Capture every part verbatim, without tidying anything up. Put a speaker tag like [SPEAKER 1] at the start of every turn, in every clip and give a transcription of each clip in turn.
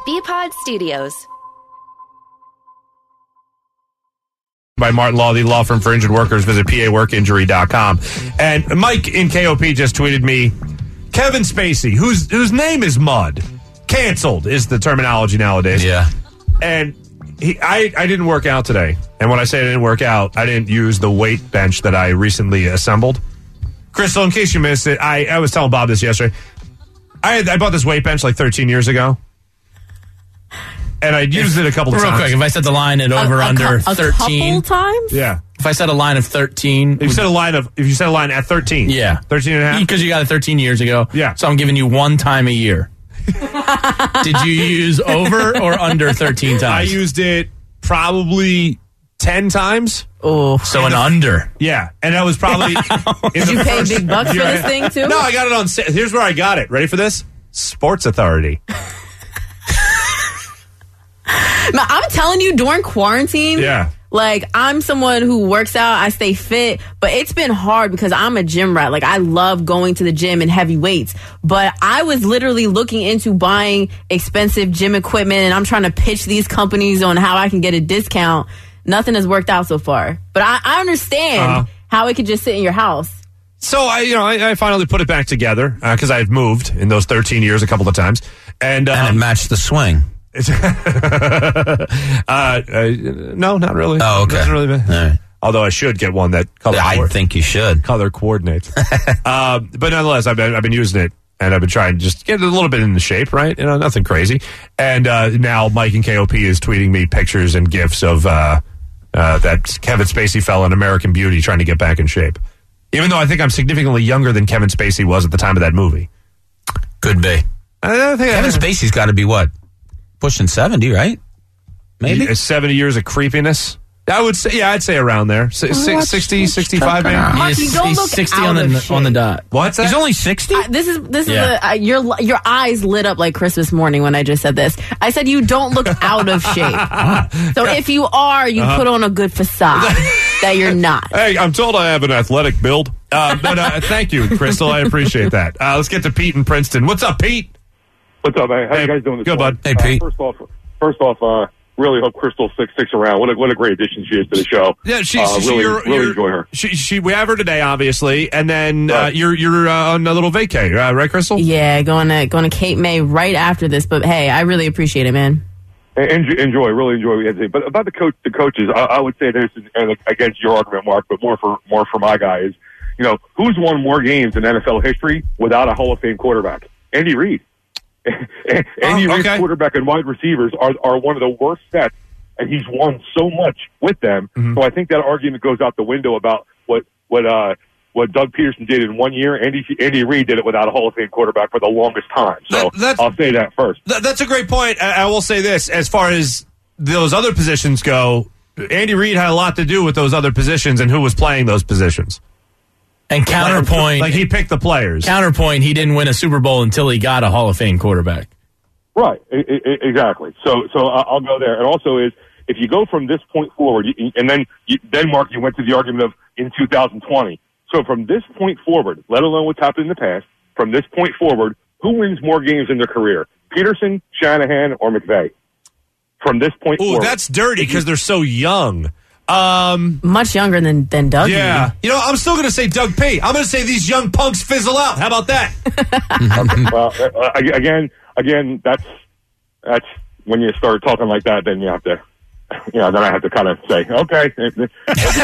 [SPEAKER 1] B-Pod Studios.
[SPEAKER 2] By Martin Law, the law firm for injured workers. Visit P A work injury dot com. And Mike in K O P just tweeted me, Kevin Spacey, whose whose name is Mud, canceled is the terminology nowadays.
[SPEAKER 3] Yeah.
[SPEAKER 2] And he, I, I didn't work out today. And when I say I didn't work out, I didn't use the weight bench that I recently assembled. Crystal, in case you missed it, I, I was telling Bob this yesterday. I had, I bought this weight bench like thirteen years ago. And I used it a couple of
[SPEAKER 3] Real
[SPEAKER 2] times.
[SPEAKER 3] quick, if I set the line at over
[SPEAKER 4] a, a
[SPEAKER 3] under
[SPEAKER 4] cu- a
[SPEAKER 3] thirteen,
[SPEAKER 4] couple times?
[SPEAKER 2] Yeah.
[SPEAKER 3] if I set a line of thirteen,
[SPEAKER 2] If you set a line of if you set a line at thirteen.
[SPEAKER 3] yeah,
[SPEAKER 2] thirteen and a half.
[SPEAKER 3] because you got it thirteen years ago.
[SPEAKER 2] Yeah.
[SPEAKER 3] So I'm giving you one time a year. Did you use over or under thirteen times?
[SPEAKER 2] I used it probably ten times.
[SPEAKER 4] Oh,
[SPEAKER 3] so an under.
[SPEAKER 2] Yeah, and that was probably.
[SPEAKER 4] Did you pay big bucks for this thing too?
[SPEAKER 2] No, I got it on. sa- Here's where I got it. Ready for this? Sports Authority.
[SPEAKER 4] Man, I'm telling you, during quarantine,
[SPEAKER 2] Yeah.
[SPEAKER 4] like I'm someone who works out, I stay fit, but it's been hard because I'm a gym rat. Like I love going to the gym and heavy weights, but I was literally looking into buying expensive gym equipment, and I'm trying to pitch these companies on how I can get a discount. Nothing has worked out so far, but I, I understand
[SPEAKER 2] Uh-huh.
[SPEAKER 4] how it could just sit in your house.
[SPEAKER 2] So I, you know, I, I finally put it back together because I've moved in those thirteen years a couple of times, and, um,
[SPEAKER 5] And it matched the swing.
[SPEAKER 2] uh, uh, no, not really.
[SPEAKER 5] Oh, okay.
[SPEAKER 2] Doesn't really.
[SPEAKER 5] All right.
[SPEAKER 2] Although I should get one that color.
[SPEAKER 5] I
[SPEAKER 2] co-
[SPEAKER 5] think you should.
[SPEAKER 2] color coordinates. uh, but nonetheless, I've been I've been using it, and I've been trying to just get it a little bit into shape, right? You know, nothing crazy. And uh, now Mike in K O P is tweeting me pictures and gifs of uh, uh, that Kevin Spacey fella in American Beauty trying to get back in shape. Even though I think I'm significantly younger than Kevin Spacey was at the time of that movie.
[SPEAKER 5] Could be.
[SPEAKER 2] I don't think
[SPEAKER 5] Kevin
[SPEAKER 2] I,
[SPEAKER 5] Spacey's got to be what? Pushing seventy, right? Maybe.
[SPEAKER 2] seventy years of creepiness. I would say, yeah, I'd say around there. S- six, sixty, sixty-five, maybe.
[SPEAKER 4] Mark, you
[SPEAKER 3] He's,
[SPEAKER 4] don't
[SPEAKER 3] he's
[SPEAKER 4] look
[SPEAKER 3] sixty
[SPEAKER 4] out
[SPEAKER 3] on
[SPEAKER 4] of
[SPEAKER 3] the
[SPEAKER 4] shape.
[SPEAKER 3] on the dot.
[SPEAKER 2] What's that?
[SPEAKER 5] He's only sixty?
[SPEAKER 4] Uh, this is this
[SPEAKER 3] Yeah.
[SPEAKER 4] is a, uh, your your eyes lit up like Christmas morning when I just said this. I said you don't look out of shape. So if you are, you
[SPEAKER 2] Uh-huh.
[SPEAKER 4] put on a good facade that you're not.
[SPEAKER 2] Hey, I'm told I have an athletic build. Uh, but uh, thank you, Crystal. I appreciate that. Uh, let's get to Pete in Princeton. What's up, Pete?
[SPEAKER 6] What's up, man? How
[SPEAKER 2] Hey,
[SPEAKER 6] you guys doing this
[SPEAKER 2] good,
[SPEAKER 6] morning?
[SPEAKER 2] bud.
[SPEAKER 5] Hey, Pete.
[SPEAKER 6] Uh, first off, first off, uh, really hope Crystal sticks, sticks around. What a what a great addition she is to the show.
[SPEAKER 2] Yeah, she,
[SPEAKER 6] uh,
[SPEAKER 2] she,
[SPEAKER 6] really,
[SPEAKER 2] you're,
[SPEAKER 6] really
[SPEAKER 2] you're,
[SPEAKER 6] enjoy her.
[SPEAKER 2] She, she, we have her today, obviously, and then uh,
[SPEAKER 6] Right.
[SPEAKER 2] you're you're uh, on a little vacay, uh, right, Crystal?
[SPEAKER 4] Yeah, going to going to Cape May right after this. But hey, I really appreciate it, man.
[SPEAKER 6] Enjoy, enjoy really enjoy what you had to say. But about the coach, the coaches, I, I would say this, and against your argument, Mark, but more for more for my guy is, you know, who's won more games in N F L history without a Hall of Fame quarterback? Andy Reid. Andy
[SPEAKER 2] Oh,
[SPEAKER 6] Reid's
[SPEAKER 2] okay.
[SPEAKER 6] quarterback and wide receivers are are one of the worst sets, and he's won so much with them.
[SPEAKER 2] Mm-hmm.
[SPEAKER 6] So I think that argument goes out the window about what what uh what Doug Peterson did in one year. Andy Andy Reid did it without a Hall of Fame quarterback for the longest time. So
[SPEAKER 2] That- that's-
[SPEAKER 6] I'll say that first.
[SPEAKER 2] Th- that's a great point. I, I will say this: as far as those other positions go, Andy Reid had a lot to do with those other positions and who was playing those positions.
[SPEAKER 3] And counterpoint,
[SPEAKER 2] Like he picked the players.
[SPEAKER 3] counterpoint, he didn't win a Super Bowl until he got a Hall of Fame quarterback.
[SPEAKER 6] Right, I- I- exactly. So, so I- I'll go there. And also is if you go from this point forward, you- and then you, then Mark, you went to the argument of in two thousand twenty. So from this point forward, let alone what's happened in the past, from this point forward, who wins more games in their career, Peterson, Shanahan, or McVay? From this point
[SPEAKER 2] Ooh,
[SPEAKER 6] forward,
[SPEAKER 2] that's dirty because they're so young. Um,
[SPEAKER 4] Much younger than than Doug.
[SPEAKER 2] yeah, you know, I'm still going to say Doug P. I'm going to say these young punks fizzle out. How about that?
[SPEAKER 6] well, uh, again, again, that's that's when you start talking like that, then you have to. You know, then I have to kind of say, okay.
[SPEAKER 5] Put your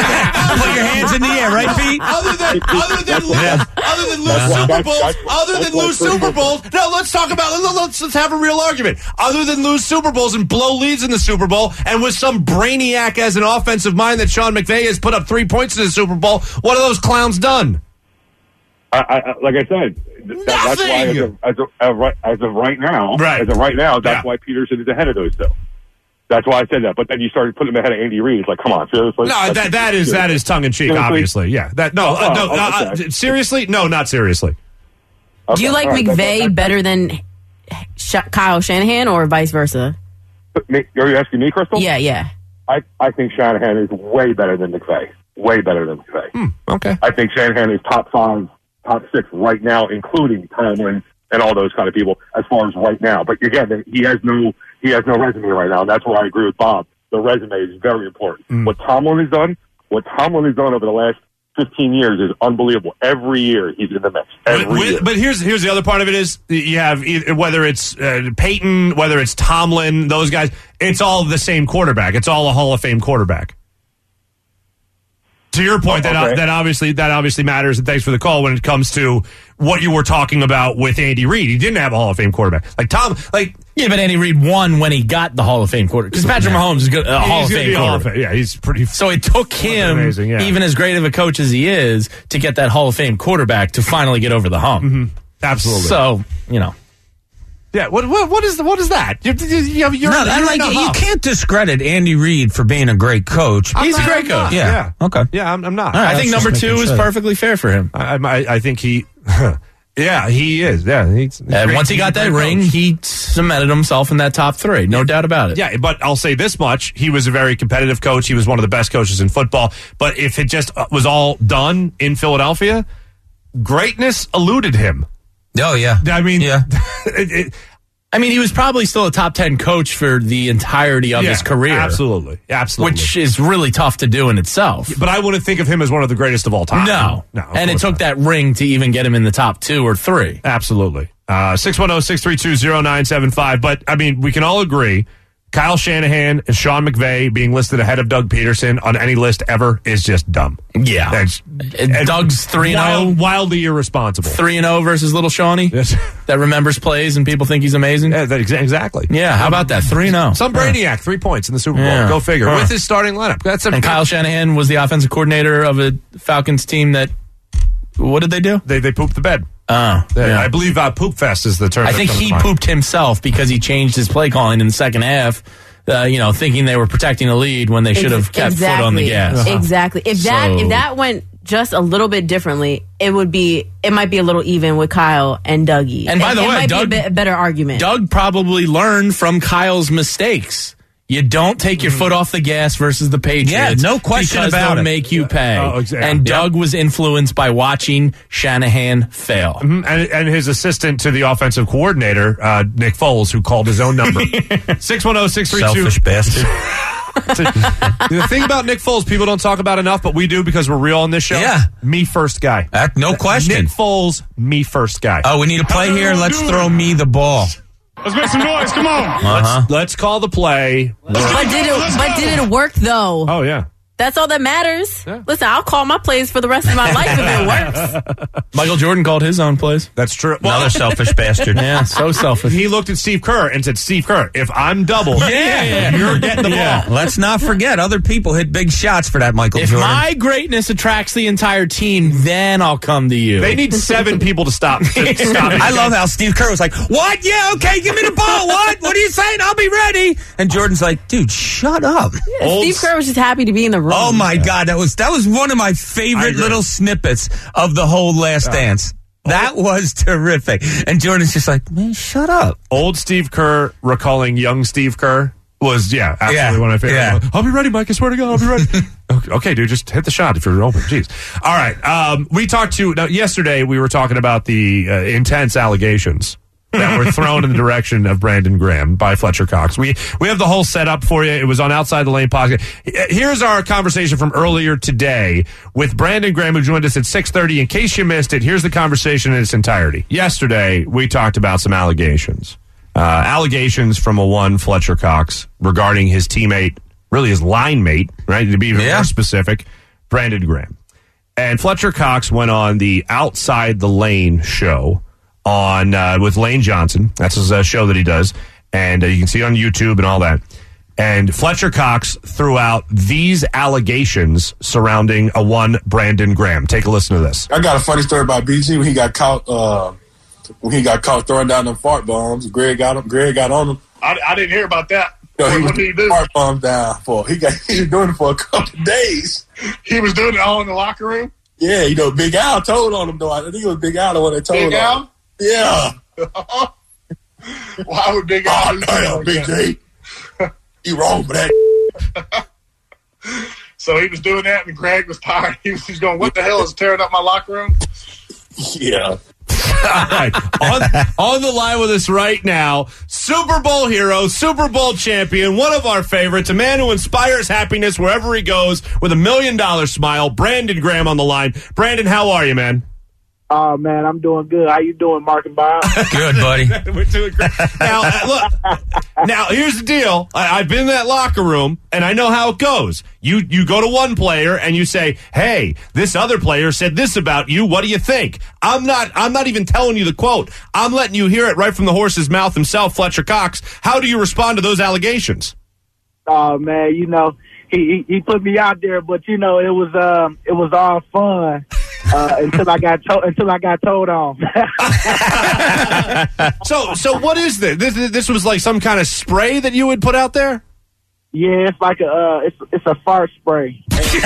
[SPEAKER 5] hands in the air, right, Pete?
[SPEAKER 2] Other than other than lose,
[SPEAKER 6] Yeah.
[SPEAKER 2] other than lose
[SPEAKER 6] That's why-
[SPEAKER 2] Super
[SPEAKER 6] that's-
[SPEAKER 2] Bowls,
[SPEAKER 6] that's-
[SPEAKER 2] other
[SPEAKER 6] that's
[SPEAKER 2] than
[SPEAKER 6] why
[SPEAKER 2] lose
[SPEAKER 6] Chris-
[SPEAKER 2] Super Bowls. No, let's talk about let's let's have a real argument. Other than lose Super Bowls and blow leads in the Super Bowl, and with some brainiac as an offensive mind that Sean McVay has put up three points in the Super Bowl, what have those clowns done?
[SPEAKER 6] I, I, like I said, th- that, that's why as of, as, of, uh, right, as of right now,
[SPEAKER 2] Right.
[SPEAKER 6] as of right now, that's
[SPEAKER 2] Yeah.
[SPEAKER 6] why Peterson is ahead of those two. That's why I said that. But then you started putting him ahead of Andy Reid. It's like, come on, seriously?
[SPEAKER 2] No,
[SPEAKER 6] That's-
[SPEAKER 2] that that is that is tongue in cheek,
[SPEAKER 6] Seriously?
[SPEAKER 2] obviously. Yeah, that no, uh,
[SPEAKER 6] Oh,
[SPEAKER 2] no,
[SPEAKER 6] oh,
[SPEAKER 2] uh,
[SPEAKER 6] okay.
[SPEAKER 2] uh, seriously, no, not seriously.
[SPEAKER 6] Okay,
[SPEAKER 4] Do you like
[SPEAKER 6] all right, that-
[SPEAKER 4] McVay
[SPEAKER 6] that- that-
[SPEAKER 4] better than Sh- Kyle Shanahan or vice versa?
[SPEAKER 6] Me- Are you asking me, Crystal?
[SPEAKER 4] Yeah, yeah.
[SPEAKER 6] I, I think Shanahan is way better than McVay. Way better than McVay.
[SPEAKER 2] Okay.
[SPEAKER 6] I think Shanahan is top five, top six right now, including Tomlin and all those kind of people as far as right now. But again, he has no he has no resume right now. And that's where I agree with Bob. The resume is very important. Mm. What Tomlin has done, what Tomlin has done over the last fifteen years is unbelievable. Every year he's in the mix. Every
[SPEAKER 2] but,
[SPEAKER 6] year.
[SPEAKER 2] But here's here's the other part of it is you have either, whether it's uh, Peyton, whether it's Tomlin, those guys, it's all the same quarterback. It's all a Hall of Fame quarterback. To your point, oh, okay. that that obviously that obviously matters, and thanks for the call when it comes to what you were talking about with Andy Reid. He didn't have a Hall of Fame quarterback like Tom. Like
[SPEAKER 3] yeah, but Andy Reid won when he got the Hall of Fame quarterback because Patrick Mahomes is good, a Hall of Fame quarterback.
[SPEAKER 2] Yeah, he's pretty.
[SPEAKER 3] So it took him, amazing, yeah. even as great of a coach as he is, to get that Hall of Fame quarterback to finally get over the hump.
[SPEAKER 2] Mm-hmm. Absolutely.
[SPEAKER 3] So you know.
[SPEAKER 2] Yeah, what what what is what is that? You're, you're, you're,
[SPEAKER 5] no,
[SPEAKER 2] you're
[SPEAKER 5] like, you can't discredit Andy Reid for being a great coach.
[SPEAKER 3] He's
[SPEAKER 2] not,
[SPEAKER 3] a great coach.
[SPEAKER 5] Yeah.
[SPEAKER 2] yeah,
[SPEAKER 5] okay.
[SPEAKER 2] Yeah, I'm, I'm not.
[SPEAKER 5] Right,
[SPEAKER 3] I think number two is perfectly fair for him.
[SPEAKER 2] I I, I think he, yeah, he is. Yeah, he's, he's
[SPEAKER 3] and
[SPEAKER 2] great,
[SPEAKER 3] once he got that ring, coach. He cemented himself in that top three. No doubt about it.
[SPEAKER 2] Yeah, but I'll say this much: he was a very competitive coach. He was one of the best coaches in football. But if it just was all done in Philadelphia, greatness eluded him.
[SPEAKER 5] Oh yeah,
[SPEAKER 2] I mean,
[SPEAKER 5] yeah.
[SPEAKER 2] it, it,
[SPEAKER 3] I mean, he was probably still a top ten coach for the entirety of
[SPEAKER 2] yeah,
[SPEAKER 3] his career.
[SPEAKER 2] Absolutely. Absolutely.
[SPEAKER 3] Which is really tough to do in itself.
[SPEAKER 2] But I wouldn't think of him as one of the greatest of all time.
[SPEAKER 3] No.
[SPEAKER 2] no
[SPEAKER 3] and it took
[SPEAKER 2] not.
[SPEAKER 3] that ring to even get him in the top two or three.
[SPEAKER 2] Absolutely. Uh, six one zero, six three two, zero nine seven five. But, I mean, we can all agree Kyle Shanahan and Sean McVay being listed ahead of Doug Peterson on any list ever is just dumb.
[SPEAKER 3] Yeah.
[SPEAKER 2] That's,
[SPEAKER 3] and Doug's three and oh.
[SPEAKER 2] Wild, wildly irresponsible.
[SPEAKER 3] three and oh versus little Shawnee?
[SPEAKER 2] Yes.
[SPEAKER 3] That remembers plays and people think he's amazing?
[SPEAKER 2] Yeah, that, exactly.
[SPEAKER 3] Yeah, how about that? three and oh.
[SPEAKER 2] Some Brainiac, yeah. three points in the Super Bowl.
[SPEAKER 3] Yeah.
[SPEAKER 2] Go figure.
[SPEAKER 3] Huh.
[SPEAKER 2] With his starting lineup. That's a,
[SPEAKER 3] and Kyle Shanahan was the offensive coordinator of a Falcons team that, what did they do?
[SPEAKER 2] They, they pooped the bed.
[SPEAKER 3] Oh,
[SPEAKER 2] yeah. I believe uh, Poop Fest is the term.
[SPEAKER 3] I think he pooped himself because he changed his play calling in the second half. Uh, you know, thinking they were protecting the lead when they should have kept
[SPEAKER 4] exactly.
[SPEAKER 3] foot on the gas.
[SPEAKER 4] Uh-huh. Exactly. If that
[SPEAKER 3] so,
[SPEAKER 4] if that went just a little bit differently, it would be it might be a little even with Kyle and Dougie.
[SPEAKER 3] And by
[SPEAKER 4] it,
[SPEAKER 3] the
[SPEAKER 4] it
[SPEAKER 3] way,
[SPEAKER 4] might
[SPEAKER 3] Doug,
[SPEAKER 4] be a, bit, a better argument.
[SPEAKER 3] Doug probably learned from Kyle's mistakes. You don't take your foot off the gas versus the Patriots.
[SPEAKER 5] Yeah, no question
[SPEAKER 3] because
[SPEAKER 5] about
[SPEAKER 3] they'll
[SPEAKER 5] it.
[SPEAKER 3] make you pay.
[SPEAKER 2] Oh, exactly.
[SPEAKER 3] And
[SPEAKER 2] Yep.
[SPEAKER 3] Doug was influenced by watching Shanahan fail.
[SPEAKER 2] Mm-hmm. And, and his assistant to the offensive coordinator, uh, Nick Foles, who called his own number. six one zero, six three two
[SPEAKER 5] Selfish bastard.
[SPEAKER 2] The thing about Nick Foles, people don't talk about enough, but we do because we're real on this show.
[SPEAKER 5] Yeah.
[SPEAKER 2] Me first guy.
[SPEAKER 5] Uh, no question.
[SPEAKER 2] Nick Foles, me first guy.
[SPEAKER 5] Oh, we need a play here. Let's throw me the ball.
[SPEAKER 1] Let's make some noise. Come on.
[SPEAKER 5] Uh-huh.
[SPEAKER 2] Let's, let's call the play.
[SPEAKER 4] but did it but did it work though?
[SPEAKER 2] Oh, yeah.
[SPEAKER 4] That's all that matters.
[SPEAKER 2] Yeah.
[SPEAKER 4] Listen, I'll call my plays for the rest of my life if it works.
[SPEAKER 3] Michael Jordan called his own plays.
[SPEAKER 2] That's true. Well,
[SPEAKER 5] Another selfish bastard.
[SPEAKER 3] Yeah, so selfish.
[SPEAKER 2] he looked at Steve Kerr and said, Steve Kerr, if I'm double,
[SPEAKER 3] Yeah, yeah.
[SPEAKER 2] you're getting the
[SPEAKER 3] Yeah.
[SPEAKER 2] ball.
[SPEAKER 5] Let's not forget, other people hit big shots for that Michael
[SPEAKER 3] If
[SPEAKER 5] Jordan.
[SPEAKER 3] my greatness attracts the entire team, then I'll come to you.
[SPEAKER 2] They need seven people to stop. To stop
[SPEAKER 5] I love how Steve Kerr was like, what? Yeah, okay, give me the ball. What? What are you saying? I'll be ready. And Jordan's like, dude, shut up.
[SPEAKER 2] Old
[SPEAKER 4] Steve Kerr was just happy to be in the room.
[SPEAKER 5] Oh, my God. That was that was one of my favorite little snippets of the whole Last Dance. That was terrific. And Jordan's just like, man, shut up.
[SPEAKER 2] Old Steve Kerr recalling young Steve Kerr was, yeah, absolutely
[SPEAKER 5] Yeah,
[SPEAKER 2] one of my favorite.
[SPEAKER 5] yeah.
[SPEAKER 2] I'll be ready, Mike. I swear to God, I'll be ready. okay, okay, dude, just hit the shot if you're open. Jeez. All right. Um, we talked to, now, yesterday we were talking about the uh, intense allegations that were thrown in the direction of Brandon Graham by Fletcher Cox. We we have the whole setup for you. It was on Outside the Lane podcast. Here's our conversation from earlier today with Brandon Graham, who joined us at six thirty. In case you missed it, here's the conversation in its entirety. Yesterday, we talked about some allegations. Uh, allegations from a one Fletcher Cox regarding his teammate, really his line mate, right, to be even
[SPEAKER 5] Yeah.
[SPEAKER 2] more specific, Brandon Graham. And Fletcher Cox went on the Outside the Lane show on uh, with Lane Johnson. That's his uh, show that he does, and uh, you can see it on YouTube and all that. And Fletcher Cox threw out these allegations surrounding a one Brandon Graham. Take a listen to this.
[SPEAKER 7] I got a funny story about B G when he got caught. Uh, when he got caught throwing down them fart bombs. Greg got him. Greg got on him.
[SPEAKER 1] I, I didn't hear about that.
[SPEAKER 7] So he
[SPEAKER 1] what,
[SPEAKER 7] was
[SPEAKER 1] what did he do?
[SPEAKER 7] fart bombs down for. He got. He was doing it for a couple of days.
[SPEAKER 1] He was doing it all in the locker room?
[SPEAKER 7] Yeah, you know, Big Al told on him though. I think it was Big Al the one that told
[SPEAKER 1] Big
[SPEAKER 7] on
[SPEAKER 1] Al?
[SPEAKER 7] him. Yeah.
[SPEAKER 1] Why would Big Al
[SPEAKER 7] Oh,
[SPEAKER 1] do something
[SPEAKER 7] damn,
[SPEAKER 1] like
[SPEAKER 7] B
[SPEAKER 1] that?
[SPEAKER 7] J. You wrong for that.
[SPEAKER 1] So he was doing that, and Greg was tired. He was just going, what the hell is tearing up my locker room?
[SPEAKER 7] Yeah.
[SPEAKER 2] All right. On, on the line with us right now, Super Bowl hero, Super Bowl champion, one of our favorites, a man who inspires happiness wherever he goes with a million dollar smile, Brandon Graham on the line. Brandon, how are you, man?
[SPEAKER 8] Oh, man, I'm doing good. How you doing, Mark and Bob?
[SPEAKER 5] Good, buddy.
[SPEAKER 2] We're doing great. Now, uh, look, now, here's the deal. I, I've been in that locker room, and I know how it goes. You you go to one player, and you say, hey, this other player said this about you. What do you think? I'm not I'm not even telling you the quote. I'm letting you hear it right from the horse's mouth himself, Fletcher Cox. How do you respond to those allegations?
[SPEAKER 8] Oh, man, you know, he, he, he put me out there, but, you know, it was um it was all fun. Uh, until I got to- until I got told on.
[SPEAKER 2] so so what is this? this? This was like some kind of spray that you would put out there?
[SPEAKER 8] Yeah, it's like a uh, it's it's a fart spray.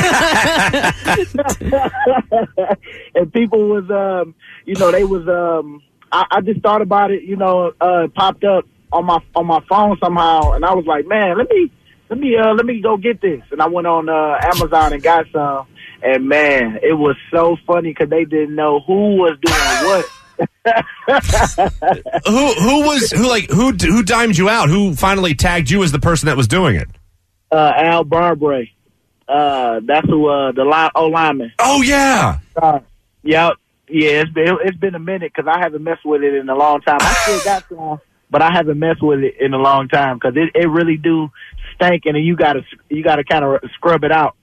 [SPEAKER 8] And people was um you know they was um I, I just thought about it, you know, uh it popped up on my on my phone somehow, and I was like, man, let me let me uh let me go get this, and I went on uh, Amazon and got some. And, man, it was so funny because they didn't know who was doing what.
[SPEAKER 2] who who was who like who who dimed you out? Who finally tagged you as the person that was doing it?
[SPEAKER 8] Uh, Al Barbray. Uh, that's who uh, the line, O lineman.
[SPEAKER 2] Oh yeah.
[SPEAKER 8] Uh, yep. Yeah, it's been it's been a minute because I haven't messed with it in a long time. I still got some, but I haven't messed with it in a long time because it, it really do stink, and you gotta you gotta kind of scrub it out.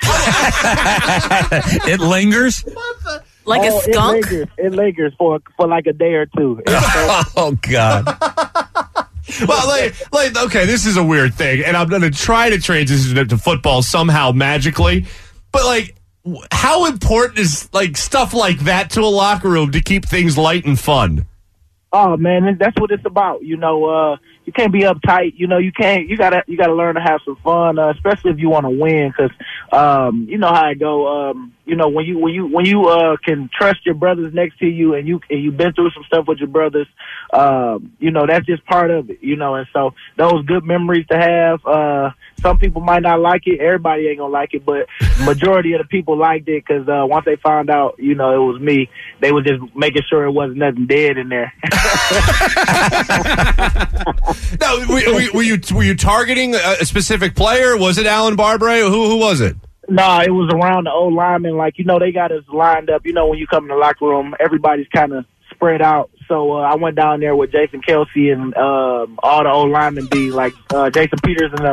[SPEAKER 5] It lingers
[SPEAKER 4] like
[SPEAKER 8] oh,
[SPEAKER 4] a skunk.
[SPEAKER 8] It lingers. It lingers for for like a day or two.
[SPEAKER 5] Oh God.
[SPEAKER 2] Well, like, like, okay, this is a weird thing, and I'm going to try to transition it to football somehow magically, but like, how important is like stuff like that to a locker room to keep things light and fun?
[SPEAKER 8] Oh man, that's what it's about. You know, uh, you can't be uptight. You know, you can't. You gotta, you gotta learn to have some fun, uh, especially if you want to win. Because, um, you know how I go. Um, you know, when you, when you, when you uh, can trust your brothers next to you, and you, and you've been through some stuff with your brothers. Um, you know, that's just part of it. You know, and so those good memories to have. Uh, some people might not like it. Everybody ain't gonna like it, but majority of the people liked it because uh, once they found out, you know, it was me, they were just making sure it wasn't nothing dead in there.
[SPEAKER 2] No, were, were, were you were you targeting a specific player? Was it Alan Barbray? Who who was it?
[SPEAKER 8] No, nah, it was around the old linemen. Like, you know, they got us lined up. You know, when you come in the locker room, everybody's kind of spread out. So uh, I went down there with Jason Kelsey and um, all the old linemen be like uh, Jason Peters and them.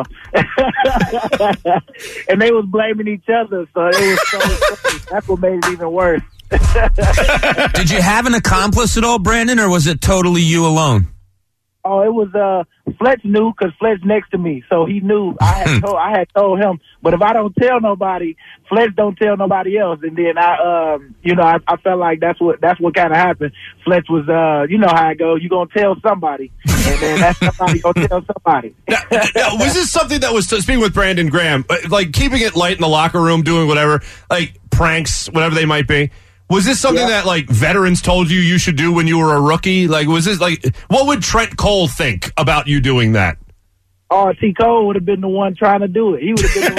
[SPEAKER 8] And they was blaming each other. So it was so funny. That's what made it even worse.
[SPEAKER 5] Did you have an accomplice at all, Brandon, or was it totally you alone?
[SPEAKER 8] Oh, it was uh, Fletch knew because Fletch next to me, so he knew. I had told, I had told him, but if I don't tell nobody, Fletch don't tell nobody else. And then I, um, you know, I, I felt like that's what that's what kind of happened. Fletch was, uh, you know how I go. You gonna tell somebody, and then that somebody gonna tell somebody.
[SPEAKER 2] Now, now, was this something that was speaking with Brandon Graham, like keeping it light in the locker room, doing whatever, like pranks, whatever they might be? Was this something yeah. that, like, veterans told you you should do when you were a rookie? Like, was this, like, what would Trent Cole think about you doing that?
[SPEAKER 8] Oh, T. Cole would have been the one trying to do it. He would have been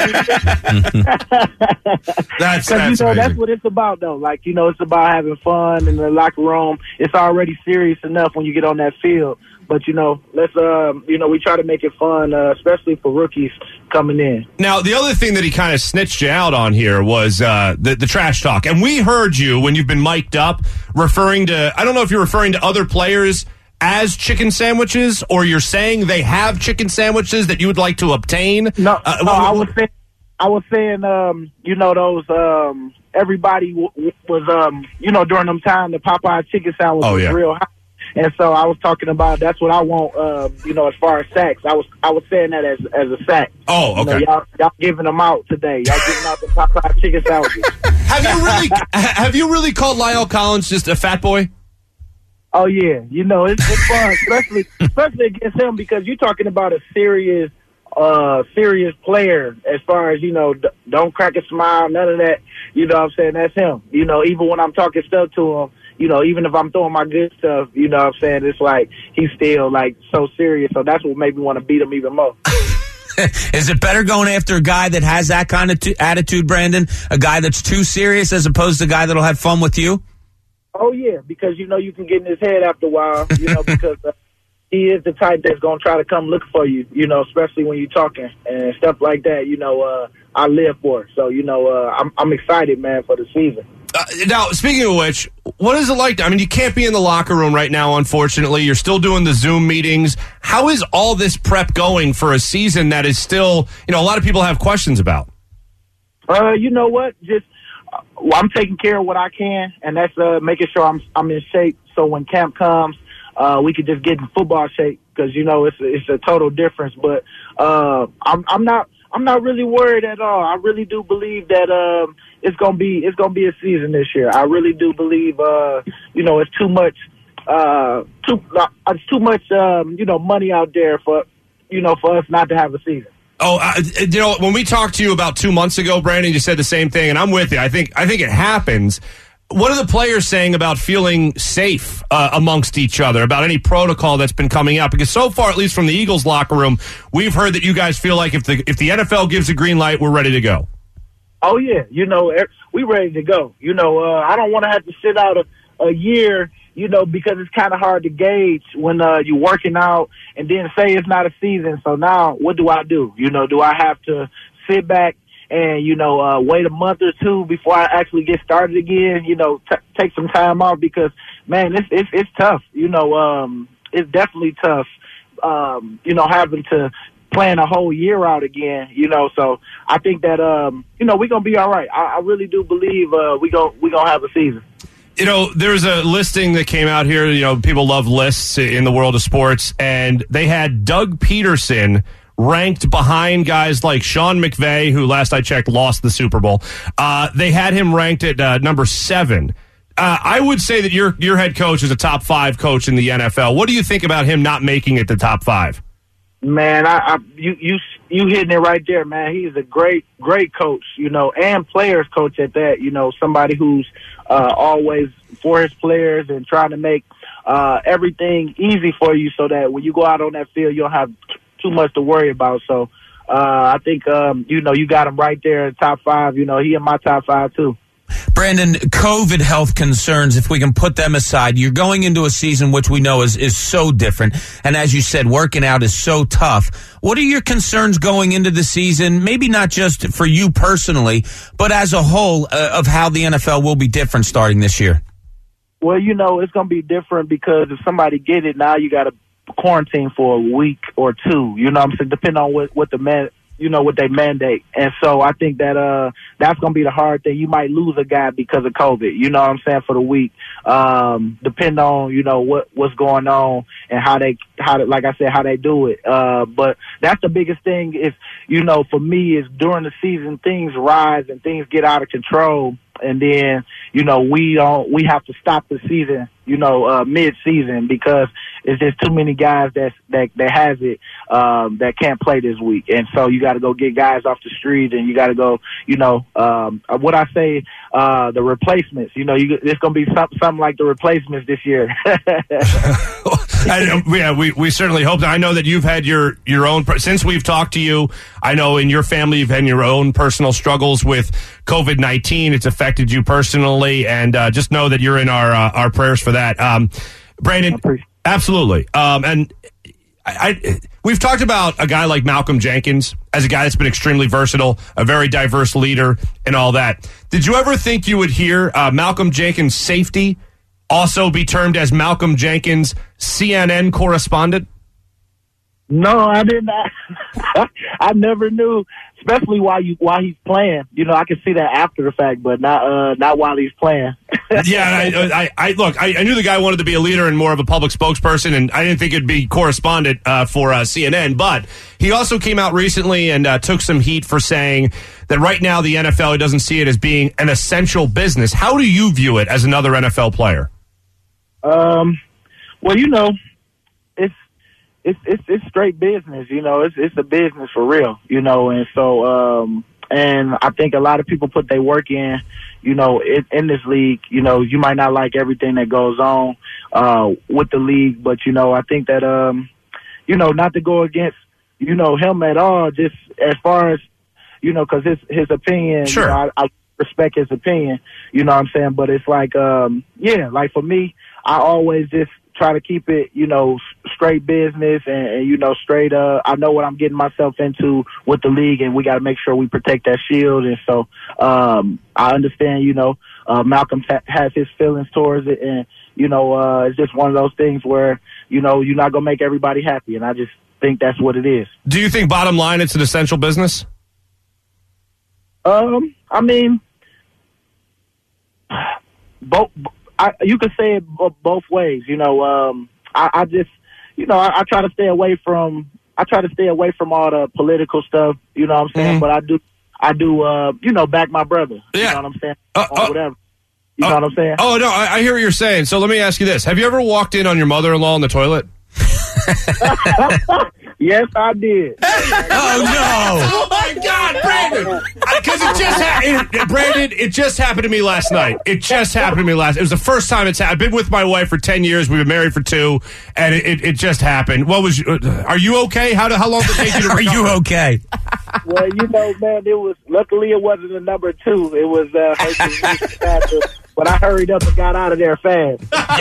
[SPEAKER 8] the one.
[SPEAKER 2] That's, that's
[SPEAKER 8] you know,
[SPEAKER 2] amazing.
[SPEAKER 8] That's what it's about, though. Like, you know, it's about having fun in the locker room. It's already serious enough when you get on that field. But, you know, let's, um, you know, we try to make it fun, uh, especially for rookies coming in.
[SPEAKER 2] Now, the other thing that he kind of snitched you out on here was uh, the, the trash talk. And we heard you when you've been mic'd up referring to, I don't know if you're referring to other players as chicken sandwiches or you're saying they have chicken sandwiches that you would like to obtain.
[SPEAKER 8] No,
[SPEAKER 2] uh,
[SPEAKER 8] no
[SPEAKER 2] what,
[SPEAKER 8] I was saying, I was saying, um, you know, those, um, everybody w- w- was, um, you know, during them time, the Popeye chicken sandwich
[SPEAKER 2] oh,
[SPEAKER 8] was
[SPEAKER 2] yeah.
[SPEAKER 8] real hot. And so I was talking about that's what I want, uh, you know, as far as sacks. I was I was saying that as as a sack.
[SPEAKER 2] Oh, okay.
[SPEAKER 8] You know, y'all, y'all giving them out today. Y'all giving out the Popeye chicken sandwiches.
[SPEAKER 2] Have you really have you really called Lyle Collins just a fat boy?
[SPEAKER 8] Oh yeah, you know it's, it's fun, especially especially against him because you're talking about a serious, uh, serious player. As far as you know, d- don't crack a smile, none of that. You know what I'm saying? That's him. You know, even when I'm talking stuff to him. You know, even if I'm throwing my good stuff, you know what I'm saying? It's like he's still, like, so serious. So that's what made me want to beat him even more.
[SPEAKER 5] Is it better going after a guy that has that kind of t- attitude, Brandon? A guy that's too serious as opposed to a guy that'll have fun with you?
[SPEAKER 8] Oh, yeah, because, you know, you can get in his head after a while, you know, because uh, he is the type that's going to try to come look for you, you know, especially when you're talking and stuff like that, you know, uh, I live for. So, you know, uh, I'm, I'm excited, man, for the season.
[SPEAKER 2] Uh, now, speaking of which, what is it like? I mean, you can't be in the locker room right now, unfortunately. You're still doing the Zoom meetings. How is all this prep going for a season that is still, you know, a lot of people have questions about?
[SPEAKER 8] Uh, you know what? Just uh, well, I'm taking care of what I can, and that's uh, making sure I'm I'm in shape. So when camp comes, uh, we could just get in football shape because you know it's it's a total difference. But uh, I'm I'm not I'm not really worried at all. I really do believe that um, it's gonna be it's gonna be a season this year. I really do believe uh, you know it's too much uh, too uh, it's too much um, you know money out there for you know for us not to have a season.
[SPEAKER 2] Oh, uh, you know, when we talked to you about two months ago, Brandon, you said the same thing, and I'm with you. I think I think it happens. What are the players saying about feeling safe uh, amongst each other, about any protocol that's been coming out? Because so far, at least from the Eagles locker room, we've heard that you guys feel like if the if the N F L gives a green light, we're ready to go.
[SPEAKER 8] Oh, yeah. You know, we ready to go. You know, uh, I don't want to have to sit out a, a year, you know, because it's kind of hard to gauge when uh, you're working out and then say it's not a season. So now what do I do? You know, do I have to sit back and, you know, uh, wait a month or two before I actually get started again, you know, t- take some time off because, man, it's, it's, it's tough. You know, um, it's definitely tough, um, you know, having to plan a whole year out again, you know, so I think that, um, you know, we're going to be all right. I, I really do believe uh, we're going we gonna have a season.
[SPEAKER 2] You know, there's a listing that came out here. You know, people love lists in the world of sports, and they had Doug Peterson ranked behind guys like Sean McVay, who last I checked lost the Super Bowl. Uh, they had him ranked at uh, number seven. Uh, I would say that your your head coach is a top five coach in the N F L. What do you think about him not making it the top five?
[SPEAKER 8] Man, I, I you you you hitting it right there, man. He's a great great coach, you know, and players coach at that. You know, somebody who's uh, always for his players and trying to make uh, everything easy for you, so that when you go out on that field, you don't have t- too much to worry about. So uh, I think um, you know you got him right there in top five. You know, he in my top five too.
[SPEAKER 5] Brandon, COVID health concerns, if we can put them aside, you're going into a season which we know is, is so different. And as you said, working out is so tough. What are your concerns going into the season, maybe not just for you personally, but as a whole, uh, of how the N F L will be different starting this year?
[SPEAKER 8] Well, you know, it's going to be different because if somebody get it, now you got to quarantine for a week or two. You know what I'm saying? Depending on what, what the man... you know, what they mandate. And so I think that uh that's going to be the hard thing. You might lose a guy because of COVID, you know what I'm saying, for the week, um, depending on, you know, what what's going on and how they, how they, like I said, how they do it. Uh, but that's the biggest thing is, you know, for me is during the season, things rise and things get out of control. And then, you know, we don't, we have to stop the season, you know, uh, mid-season because it's just too many guys that that that has it um, that can't play this week, and so you got to go get guys off the street, and you got to go, you know, um, what I say, uh, the replacements. You know, you, it's going to be some, something like the replacements this year.
[SPEAKER 2] I, yeah, we, we certainly hope that. I know that you've had your, your own, since we've talked to you, I know in your family you've had your own personal struggles with COVID nineteen. It's affected you personally, and uh, just know that you're in our uh, our prayers for that. Um, Brandon, absolutely. Um, and I, I, we've talked about a guy like Malcolm Jenkins as a guy that's been extremely versatile, a very diverse leader, and all that. Did you ever think you would hear uh, Malcolm Jenkins' safety also be termed as Malcolm Jenkins, C N N correspondent?
[SPEAKER 8] No, I did not. I never knew, especially while you while he's playing. You know, I can see that after the fact, but not uh, not while he's playing.
[SPEAKER 2] yeah, I, I, I look, I, I knew the guy wanted to be a leader and more of a public spokesperson, and I didn't think it'd be correspondent uh, for uh, C N N. But he also came out recently and uh, took some heat for saying that right now the N F L doesn't see it as being an essential business. How do you view it as another N F L player?
[SPEAKER 8] Um, well, you know, it's it's it's it's straight business. You know, it's it's a business for real. You know, and so um, and I think a lot of people put their work in. You know, in, in this league, you know, you might not like everything that goes on uh, with the league, but you know, I think that um, you know, not to go against you know him at all. Just as far as you know, because his his opinion,
[SPEAKER 2] sure.
[SPEAKER 8] you know, I, I respect his opinion. You know what I'm saying? But it's like, um, yeah, like for me, I always just try to keep it, you know, straight business and, and you know, straight, uh, I know what I'm getting myself into with the league, and we got to make sure we protect that shield. And so, um, I understand, you know, uh, Malcolm ta- has his feelings towards it, and, you know, uh, it's just one of those things where, you know, you're not going to make everybody happy. And I just think that's what it is.
[SPEAKER 2] Do you think, bottom line, it's an essential business?
[SPEAKER 8] Um, I mean, both, I, you could say it b- both ways. You know, um, I, I just, you know, I, I try to stay away from, I try to stay away from all the political stuff. You know what I'm saying? Mm-hmm. But I do, I do, uh, you know, back my brother.
[SPEAKER 2] Yeah.
[SPEAKER 8] You know what I'm saying?
[SPEAKER 2] Uh,
[SPEAKER 8] or
[SPEAKER 2] uh,
[SPEAKER 8] whatever. You
[SPEAKER 2] uh,
[SPEAKER 8] know what I'm saying?
[SPEAKER 2] Oh no, I, I hear what you're saying. So let me ask you this: have you ever walked in on your mother-in-law in the toilet?
[SPEAKER 8] Yes, I did.
[SPEAKER 5] Oh no!
[SPEAKER 2] Oh my God, Brandon! Because it just happened, Brandon. It just happened to me last night. It just happened to me last. It was the first time it's happened. I've been with my wife for ten years. We've been married for two, and it, it, it just happened. What was? Are you okay? How do, how long did it take you to recover?
[SPEAKER 5] Are you okay?
[SPEAKER 8] Well, you know, man, it was luckily it wasn't a number two. It was uh, but I hurried up and got out of there fast.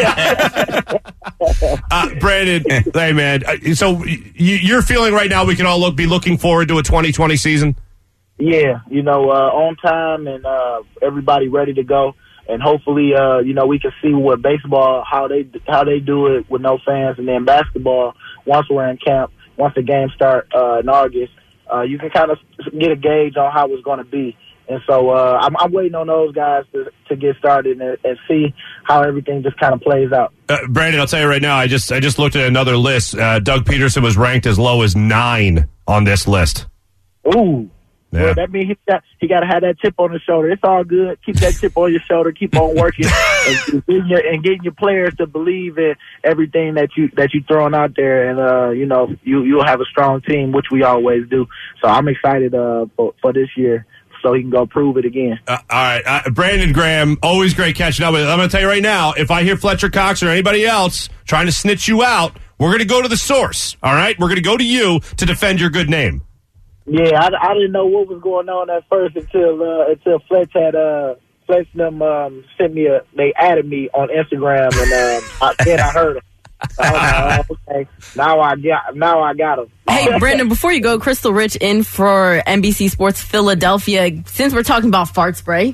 [SPEAKER 2] uh, Brandon, hey man, so you, you're feeling right now we can all look be looking forward to a twenty twenty season?
[SPEAKER 8] Yeah, you know, uh, on time and uh, everybody ready to go, and hopefully, uh, you know, we can see what baseball how they how they do it with no fans, and then basketball once we're in camp, once the games start uh, in August, uh, you can kind of get a gauge on how it's going to be. And so uh, I'm, I'm waiting on those guys to, to get started and, and see how everything just kind of plays out.
[SPEAKER 2] Uh, Brandon, I'll tell you right now, I just I just looked at another list. Uh, Doug Peterson was ranked as low as nine on this list.
[SPEAKER 8] Ooh.
[SPEAKER 2] Yeah.
[SPEAKER 8] Well, that means he got he got to have that chip on his shoulder. It's all good. Keep that chip on your shoulder. Keep on working and, getting your, and getting your players to believe in everything that you that you throwing out there. And uh, you know, you you'll have a strong team, which we always do. So I'm excited uh, for for this year, so he can go prove it again.
[SPEAKER 2] Uh, all right, uh, Brandon Graham, always great catching up with you. I'm going to tell you right now, if I hear Fletcher Cox or anybody else trying to snitch you out, we're going to go to the source. All right, we're going to go to you to defend your good name.
[SPEAKER 8] Yeah, I, I didn't know what was going on at first until uh, until Fletch had uh, Fletch them um, sent me a they added me on Instagram, and um, I, then I heard them. I was like, oh, okay, now I got now I got them.
[SPEAKER 4] Hey, Brandon, before you go, Crystal Rich in for N B C Sports Philadelphia. Since we're talking about fart spray,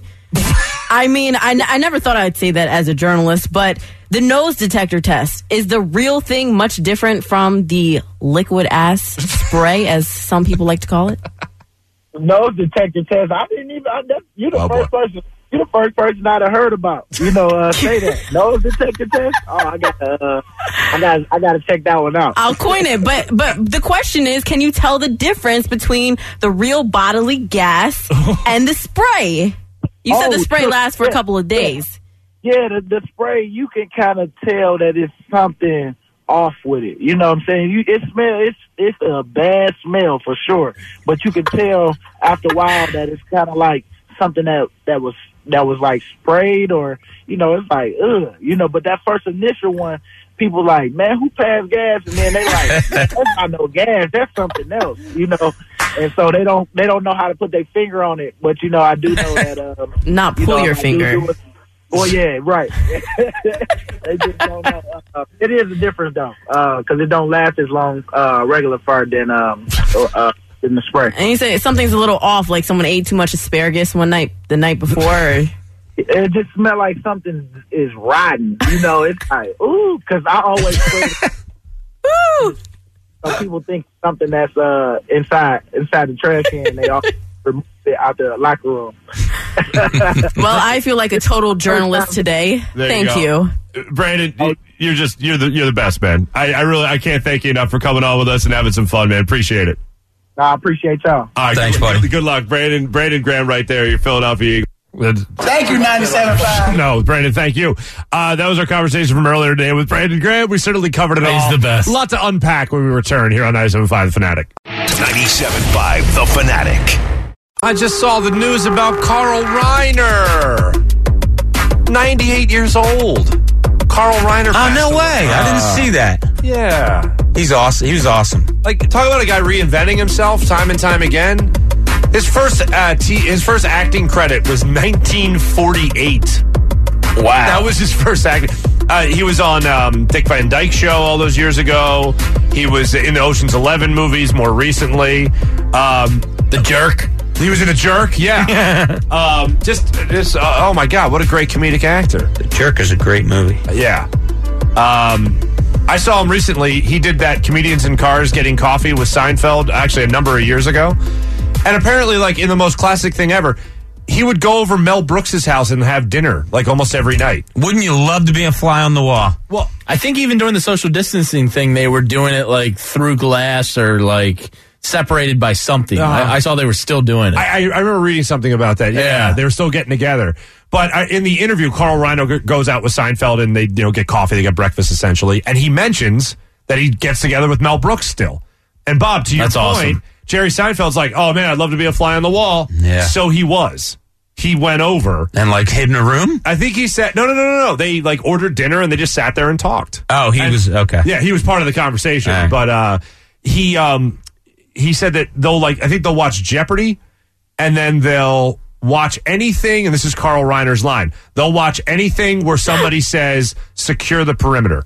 [SPEAKER 4] I mean, I, n- I never thought I'd say that as a journalist, but the nose detector test, is the real thing much different from the liquid ass spray, as some people like to call it?
[SPEAKER 8] Nose detector test. I didn't even. I, that, you're the
[SPEAKER 2] oh,
[SPEAKER 8] first
[SPEAKER 2] boy.
[SPEAKER 8] person. You're the first person I'd have heard about. You know, uh, say that nose detector test. Oh, I got. Uh, I got. I got to check that one out.
[SPEAKER 4] I'll coin it, but but the question is, can you tell the difference between the real bodily gas and the spray? You said
[SPEAKER 8] Oh,
[SPEAKER 4] the spray
[SPEAKER 8] sure,
[SPEAKER 4] lasts for a
[SPEAKER 8] yeah,
[SPEAKER 4] couple of days.
[SPEAKER 8] Yeah, the, the spray, you can kind of tell that it's something off with it. You know what I'm saying? You it smell. It's it's a bad smell for sure, but you can tell after a while that it's kind of like something that that was that was like sprayed, or you know, it's like ugh, you know. But that first initial one, people like, man, who passed gas? And then they like, that's not no gas. That's something else, you know. And so they don't they don't know how to put their finger on it. But you know, I do know that. Um,
[SPEAKER 4] Not pull
[SPEAKER 8] you know,
[SPEAKER 4] your
[SPEAKER 8] I do
[SPEAKER 4] finger.
[SPEAKER 8] do it. Well, yeah, right. They just don't know. Uh, it is a difference though, because uh, it don't last as long uh, regular fart than um uh, than the spray.
[SPEAKER 4] And you say something's a little off, like someone ate too much asparagus one night the night before. Or...
[SPEAKER 8] It, it just smell like something is rotten. You know, it's like ooh, because I always spray.
[SPEAKER 4] Woo!
[SPEAKER 8] So people think something that's uh inside inside the trash can. They all remove it out the locker room.
[SPEAKER 4] Well, I feel like a total journalist today.
[SPEAKER 2] There
[SPEAKER 4] Thank
[SPEAKER 2] you
[SPEAKER 4] you.
[SPEAKER 2] Uh, Brandon, you, you're just you're the you're the best, man. I, I really I can't thank you enough for coming on with us and having some fun, man. Appreciate it.
[SPEAKER 8] I appreciate y'all.
[SPEAKER 2] All right,
[SPEAKER 5] Thanks,
[SPEAKER 2] good,
[SPEAKER 5] buddy.
[SPEAKER 2] Good luck, Brandon. Brandon Graham, right there. Your Philadelphia Eagles.
[SPEAKER 9] Thank you, ninety-seven point five.
[SPEAKER 2] No, Brandon, thank you. Uh, that was our conversation from earlier today with Brandon Graham. We certainly covered it all.
[SPEAKER 3] He's the best.
[SPEAKER 2] A lot to unpack when we return here on ninety-seven point five The Fanatic.
[SPEAKER 10] ninety-seven point five The Fanatic.
[SPEAKER 2] I just saw the news about Carl Reiner. ninety-eight years old. Carl Reiner.
[SPEAKER 5] Oh, no way. I didn't see that.
[SPEAKER 2] Yeah.
[SPEAKER 5] He's awesome. He was awesome.
[SPEAKER 2] Like, talk about a guy reinventing himself time and time again. His first uh, t- his first acting credit was nineteen forty-eight.
[SPEAKER 3] Wow.
[SPEAKER 2] That was his first acting. Uh, he was on um, Dick Van Dyke Show all those years ago. He was in the Ocean's Eleven movies more recently. Um,
[SPEAKER 3] the Jerk.
[SPEAKER 2] He was in a Jerk, yeah. um, just, just uh, oh my God, what a great comedic actor.
[SPEAKER 5] The Jerk is a great movie.
[SPEAKER 2] Yeah. Um, I saw him recently. He did that Comedians in Cars Getting Coffee with Seinfeld, actually a number of years ago. And apparently, like, in the most classic thing ever, he would go over Mel Brooks' house and have dinner, like, almost every night.
[SPEAKER 5] Wouldn't you love to be a fly on the wall?
[SPEAKER 3] Well, I think even during the social distancing thing, they were doing it, like, through glass or, like, separated by something. Uh, I, I saw they were still doing it.
[SPEAKER 2] I, I remember reading something about that. Yeah,
[SPEAKER 3] yeah.
[SPEAKER 2] They were still getting together. But uh, in the interview, Carl Reiner g- goes out with Seinfeld and they, you know, get coffee, they get breakfast, essentially. And he mentions that he gets together with Mel Brooks still. And, Bob, to your
[SPEAKER 3] That's
[SPEAKER 2] point,
[SPEAKER 3] awesome.
[SPEAKER 2] Jerry Seinfeld's like, oh, man, I'd love to be a fly on the wall.
[SPEAKER 5] Yeah.
[SPEAKER 2] So he was. He went over.
[SPEAKER 5] And, like, hid in a room?
[SPEAKER 2] I think he said, no, no, no, no, no. They, like, ordered dinner and they just sat there and talked.
[SPEAKER 5] Oh, he
[SPEAKER 2] and,
[SPEAKER 5] was, okay.
[SPEAKER 2] Yeah, he was part of the conversation.
[SPEAKER 5] Right.
[SPEAKER 2] But uh, he um, he said that they'll, like, I think they'll watch Jeopardy and then they'll watch anything, and this is Carl Reiner's line, they'll watch anything where somebody says, secure the perimeter.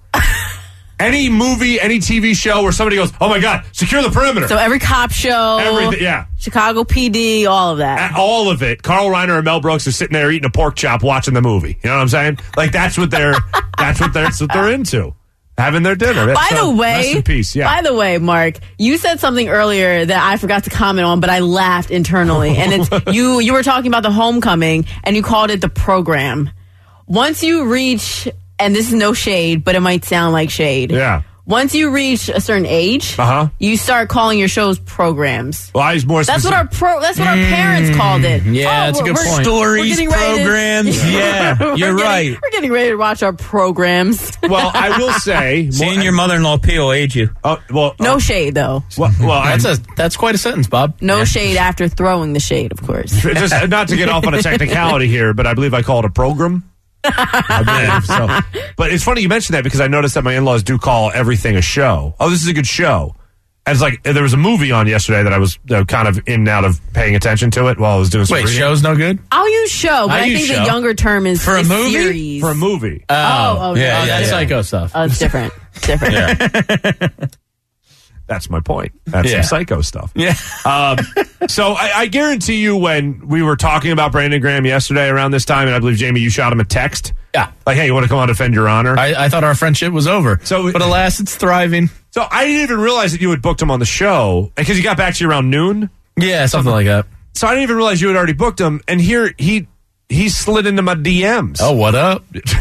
[SPEAKER 2] Any movie, any T V show where somebody goes, oh my God, secure the perimeter.
[SPEAKER 4] So every cop show,
[SPEAKER 2] Everything, yeah.
[SPEAKER 4] Chicago P D, all of that.
[SPEAKER 2] All of it. Carl Reiner and Mel Brooks are sitting there eating a pork chop watching the movie. You know what I'm saying? Like, that's what they're, that's what they're, that's what they're into. Having their dinner.
[SPEAKER 4] By
[SPEAKER 2] so,
[SPEAKER 4] the way,
[SPEAKER 2] rest in peace. Yeah.
[SPEAKER 4] By the way, Mark, you said something earlier that I forgot to comment on, but I laughed internally. And it's you. You were talking about the homecoming, and you called it the program. Once you reach, and this is no shade, but it might sound like shade.
[SPEAKER 2] Yeah.
[SPEAKER 4] Once you reach a certain age,
[SPEAKER 2] uh-huh.
[SPEAKER 4] you start calling your shows programs.
[SPEAKER 2] Well, I was more
[SPEAKER 4] That's
[SPEAKER 2] specific.
[SPEAKER 4] what our pro. That's what our parents called it.
[SPEAKER 3] Yeah,
[SPEAKER 4] oh,
[SPEAKER 3] that's a
[SPEAKER 4] we're-
[SPEAKER 3] good
[SPEAKER 4] we're-
[SPEAKER 3] point.
[SPEAKER 5] Stories,
[SPEAKER 4] we're getting ready to-
[SPEAKER 5] programs. Yeah,
[SPEAKER 4] We're
[SPEAKER 5] you're
[SPEAKER 4] getting-
[SPEAKER 5] right.
[SPEAKER 4] We're getting ready to watch our programs.
[SPEAKER 2] Well, I will say,
[SPEAKER 5] Seeing your mother-in-law pee will age you.
[SPEAKER 2] Oh, well,
[SPEAKER 4] No
[SPEAKER 2] uh,
[SPEAKER 4] shade, though.
[SPEAKER 2] well, well
[SPEAKER 3] That's
[SPEAKER 2] I,
[SPEAKER 3] a that's quite a sentence, Bob.
[SPEAKER 4] No shade after throwing the shade, of course.
[SPEAKER 2] just not to get off on a technicality here, but I believe I call it a program. I believe so. But it's funny you mentioned that because I noticed that my in-laws do call everything a show. Oh, this is a good show. And it's like there was a movie on yesterday that I was uh, kind of in and out of paying attention to it while I was doing some
[SPEAKER 3] Wait,
[SPEAKER 2] reading.
[SPEAKER 3] show's no good?
[SPEAKER 4] I'll use show, but
[SPEAKER 3] I
[SPEAKER 4] I,
[SPEAKER 3] use
[SPEAKER 4] think
[SPEAKER 3] show.
[SPEAKER 4] the younger term is
[SPEAKER 5] For a
[SPEAKER 4] is
[SPEAKER 5] movie?
[SPEAKER 4] series.
[SPEAKER 2] For a movie.
[SPEAKER 4] Oh, oh,
[SPEAKER 5] yeah,
[SPEAKER 3] Oh,
[SPEAKER 5] yeah,
[SPEAKER 3] that's
[SPEAKER 5] yeah.
[SPEAKER 3] psycho stuff.
[SPEAKER 4] Oh, it's different. It's different.
[SPEAKER 2] That's my point. That's
[SPEAKER 3] Yeah.
[SPEAKER 2] some psycho stuff.
[SPEAKER 3] Yeah.
[SPEAKER 2] Um, so I, I guarantee you when we were talking about Brandon Graham yesterday around this time, and I believe, Jamie, you shot him a text.
[SPEAKER 3] Yeah.
[SPEAKER 2] Like, hey, you want to come on defend your honor?
[SPEAKER 3] I, I thought our friendship was over.
[SPEAKER 2] So-
[SPEAKER 3] but alas, it's thriving.
[SPEAKER 2] So I didn't even realize that you had booked him on the show because he got back to you around noon.
[SPEAKER 3] Yeah, something like that.
[SPEAKER 2] So I didn't even realize you had already booked him. And here he he slid into my D Ms.
[SPEAKER 3] Oh, what up?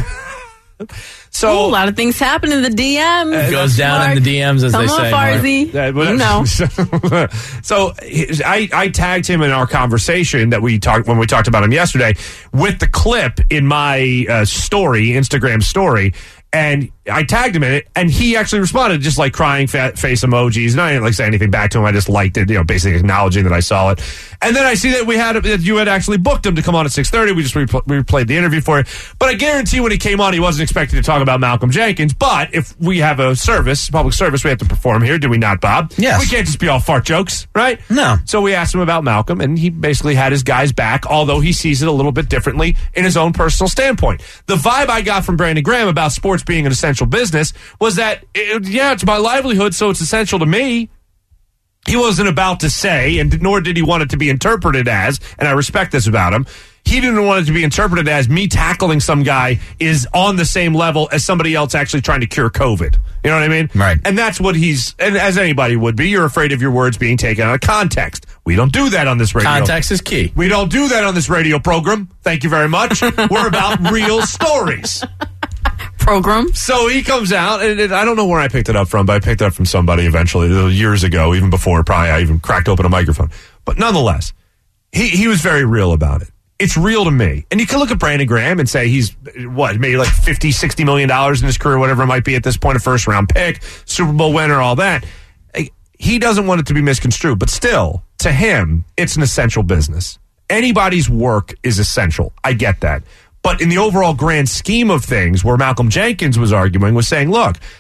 [SPEAKER 2] so
[SPEAKER 4] Ooh, a lot of things happen in the D Ms.
[SPEAKER 3] It goes down
[SPEAKER 4] Mark.
[SPEAKER 3] in the D Ms, as
[SPEAKER 4] Come
[SPEAKER 3] they
[SPEAKER 4] on,
[SPEAKER 3] say. Mark.
[SPEAKER 4] Farzy.
[SPEAKER 2] Yeah, well,
[SPEAKER 4] you know.
[SPEAKER 2] so I, I tagged him in our conversation that we talked when we talked about him yesterday with the clip in my uh, story, Instagram story, and I tagged him in it, and he actually responded just like crying fat face emojis, and I didn't like say anything back to him. I just liked it, you know, basically acknowledging that I saw it. And then I see that we had that you had actually booked him to come on at six thirty. We just repl- we replayed the interview for it, but I guarantee when he came on, he wasn't expecting to talk about Malcolm Jenkins. But if we have a service, public service, we have to perform here, do we not, Bob?
[SPEAKER 5] Yes.
[SPEAKER 2] We can't just be all fart jokes, right?
[SPEAKER 5] No.
[SPEAKER 2] So we asked him about Malcolm, and he basically had his guys back, although he sees it a little bit differently in his own personal standpoint. The vibe I got from Brandon Graham about sports being an essential business was that, it, yeah, it's my livelihood, so it's essential to me. He wasn't about to say, and nor did he want it to be interpreted as, and I respect this about him, he didn't want it to be interpreted as me tackling some guy is on the same level as somebody else actually trying to cure COVID. You know what I mean?
[SPEAKER 5] Right.
[SPEAKER 2] And that's what he's, and as anybody would be, you're afraid of your words being taken out of context. We don't do that on this radio.
[SPEAKER 3] Context is key.
[SPEAKER 2] We don't do that on this radio program. Thank you very much. We're about real stories.
[SPEAKER 4] Program.
[SPEAKER 2] So he comes out, and it, I don't know where I picked it up from, but I picked it up from somebody eventually, years ago, even before probably I even cracked open a microphone. But nonetheless, he, he was very real about it. It's real to me. And you can look at Brandon Graham and say he's, what, maybe like fifty, sixty million dollars in his career, whatever it might be at this point, a first round pick, Super Bowl winner, all that. He doesn't want it to be misconstrued, but still, to him, it's an essential business. Anybody's work is essential. I get that. But in the overall grand scheme of things, where Malcolm Jenkins was arguing, was saying, look,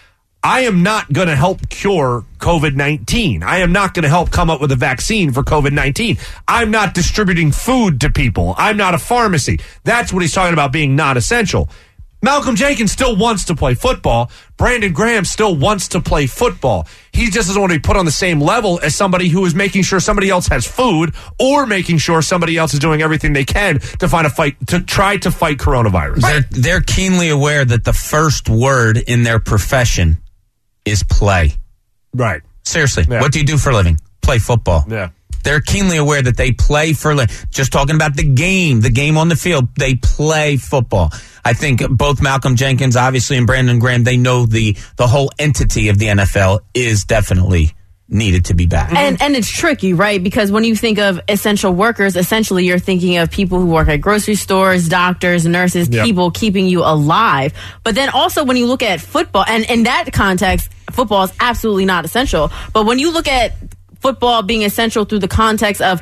[SPEAKER 2] I am not going to help cure COVID nineteen. I am not going to help come up with a vaccine for COVID nineteen. I'm not distributing food to people. I'm not a pharmacy. That's what he's talking about being not essential. Malcolm Jenkins still wants to play football. Brandon Graham still wants to play football. He just doesn't want to be put on the same level as somebody who is making sure somebody else has food or making sure somebody else is doing everything they can to find a fight, to try to fight coronavirus.
[SPEAKER 5] They're, they're keenly aware that the first word in their profession is play.
[SPEAKER 2] Right.
[SPEAKER 5] Seriously.
[SPEAKER 2] Yeah.
[SPEAKER 5] What do you do for a living? Play football.
[SPEAKER 2] Yeah.
[SPEAKER 5] They're keenly aware that they play for a living. Just talking about the game, the game on the field, they play football. I think both Malcolm Jenkins, obviously, and Brandon Graham, they know the, the whole entity of the N F L is definitely needed to be back.
[SPEAKER 4] And and it's tricky, right? Because when you think of essential workers, essentially you're thinking of people who work at grocery stores, doctors, nurses,
[SPEAKER 2] Yep.
[SPEAKER 4] people keeping you alive. But then also when you look at football, and in that context, football is absolutely not essential. But when you look at football being essential through the context of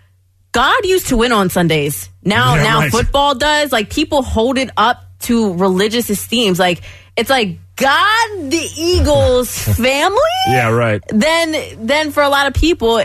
[SPEAKER 4] God used to win on Sundays. Now,
[SPEAKER 2] Yeah,
[SPEAKER 4] now
[SPEAKER 2] right.
[SPEAKER 4] football does. Like, people hold it up to religious esteems. Like, it's like God, the Eagles family.
[SPEAKER 2] Yeah, right.
[SPEAKER 4] Then, then for a lot of people,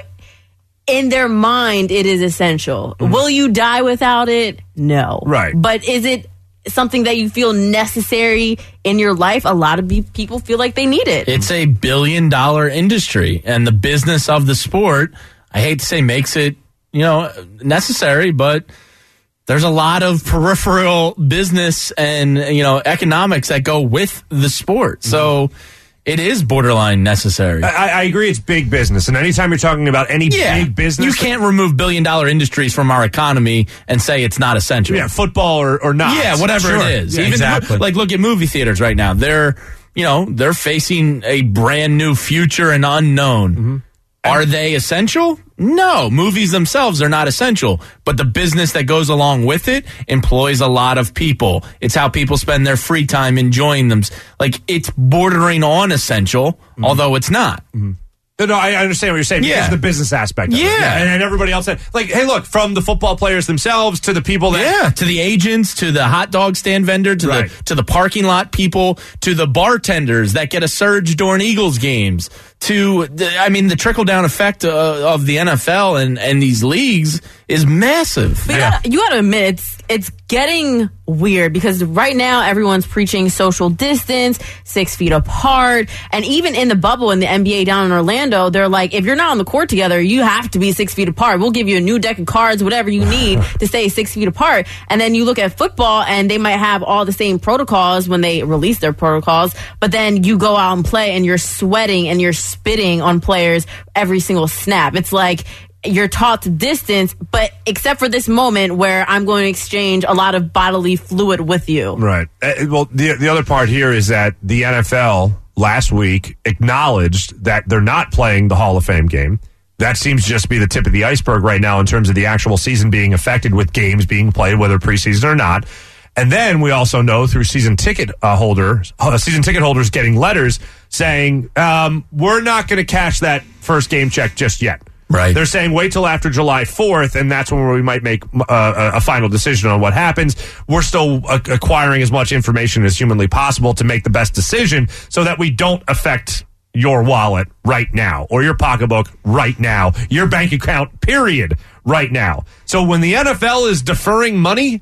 [SPEAKER 4] in their mind, it is essential.
[SPEAKER 2] Mm-hmm.
[SPEAKER 4] Will you die without it? No.
[SPEAKER 2] Right.
[SPEAKER 4] But is it something that you feel necessary in your life? A lot of be- people feel like they need it.
[SPEAKER 3] It's a billion dollar industry, and the business of the sport, I hate to say, makes it, you know, necessary, but there's a lot of peripheral business and, you know, economics that go with the sport. So it is borderline necessary.
[SPEAKER 2] I, I agree it's big business. And anytime you're talking about any
[SPEAKER 3] Yeah,
[SPEAKER 2] big business.
[SPEAKER 3] you can't remove billion dollar industries from our economy and say it's not essential.
[SPEAKER 2] Yeah, football or, or not.
[SPEAKER 3] Yeah, whatever
[SPEAKER 2] Sure.
[SPEAKER 3] it is.
[SPEAKER 2] Yeah,
[SPEAKER 3] Even
[SPEAKER 2] exactly.
[SPEAKER 3] like look at movie theaters right now. They're, you know, they're facing a brand new future and unknown.
[SPEAKER 2] Mm-hmm.
[SPEAKER 3] Are they essential? No, movies themselves are not essential, but the business that goes along with it employs a lot of people. It's how people spend their free time enjoying them. Like, it's bordering on essential, mm-hmm. although it's not.
[SPEAKER 2] Mm-hmm. No, I understand what you're saying.
[SPEAKER 3] Yeah.
[SPEAKER 2] Because of the business aspect of
[SPEAKER 3] Yeah.
[SPEAKER 2] it. And, and everybody else said, like, hey, look, from the football players themselves to the people that.
[SPEAKER 3] Yeah, to the agents, to the hot dog stand vendor, to
[SPEAKER 2] Right.
[SPEAKER 3] the to the parking lot people, to the bartenders that get a surge during Eagles games, to the, I mean, the trickle down effect uh, of the N F L and, and these leagues is massive.
[SPEAKER 4] But you gotta, you gotta admit, it's, it's getting weird because right now everyone's preaching social distance, six feet apart, and even in the bubble in the N B A down in Orlando, they're like, if you're not on the court together, you have to be six feet apart. We'll give you a new deck of cards, whatever you need to stay six feet apart. And then you look at football and they might have all the same protocols when they release their protocols, but then you go out and play and you're sweating and you're spitting on players every single snap. It's like, you're taught to distance, but except for this moment where I'm going to exchange a lot of bodily fluid with you.
[SPEAKER 2] Right. Uh, well, the the other part here is that the N F L last week acknowledged that they're not playing the Hall of Fame game. That seems just to be the tip of the iceberg right now in terms of the actual season being affected with games being played, whether preseason or not. And then we also know through season ticket uh, holders, uh, season ticket holders getting letters saying, um, we're not going to cash that first game check just yet.
[SPEAKER 5] Right.
[SPEAKER 2] They're saying wait till after July fourth, and that's when we might make uh, a final decision on what happens. We're still uh, acquiring as much information as humanly possible to make the best decision so that we don't affect your wallet right now or your pocketbook right now, your bank account, period, right now. So when the N F L is deferring money,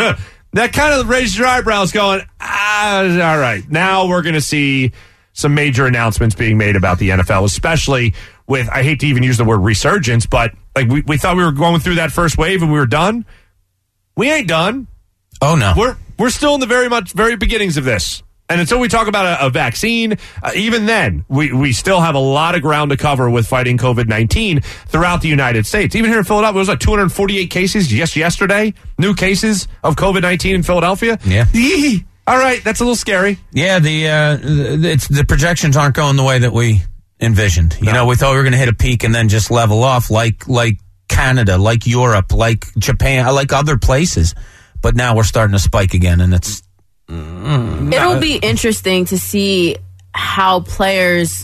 [SPEAKER 2] that kind of raises your eyebrows going, ah, all right, now we're going to see some major announcements being made about the N F L, especially with, I hate to even use the word resurgence, but like we, we thought we were going through that first wave and we were done. We ain't done.
[SPEAKER 5] Oh, no.
[SPEAKER 2] We're we're still in the very much very beginnings of this. And until we talk about a, a vaccine, uh, even then, we, we still have a lot of ground to cover with fighting COVID nineteen throughout the United States. Even here in Philadelphia, it was like two hundred forty-eight cases just yesterday, new cases of COVID nineteen in Philadelphia.
[SPEAKER 5] Yeah.
[SPEAKER 2] Yee. All right, that's a little scary.
[SPEAKER 5] Yeah, the uh, it's the projections aren't going the way that we envisioned. You
[SPEAKER 2] No.
[SPEAKER 5] know, we thought we were going to hit a peak and then just level off, like like Canada, like Europe, like Japan, like other places. But now we're starting to spike again, and it's
[SPEAKER 4] It'll be interesting to see how players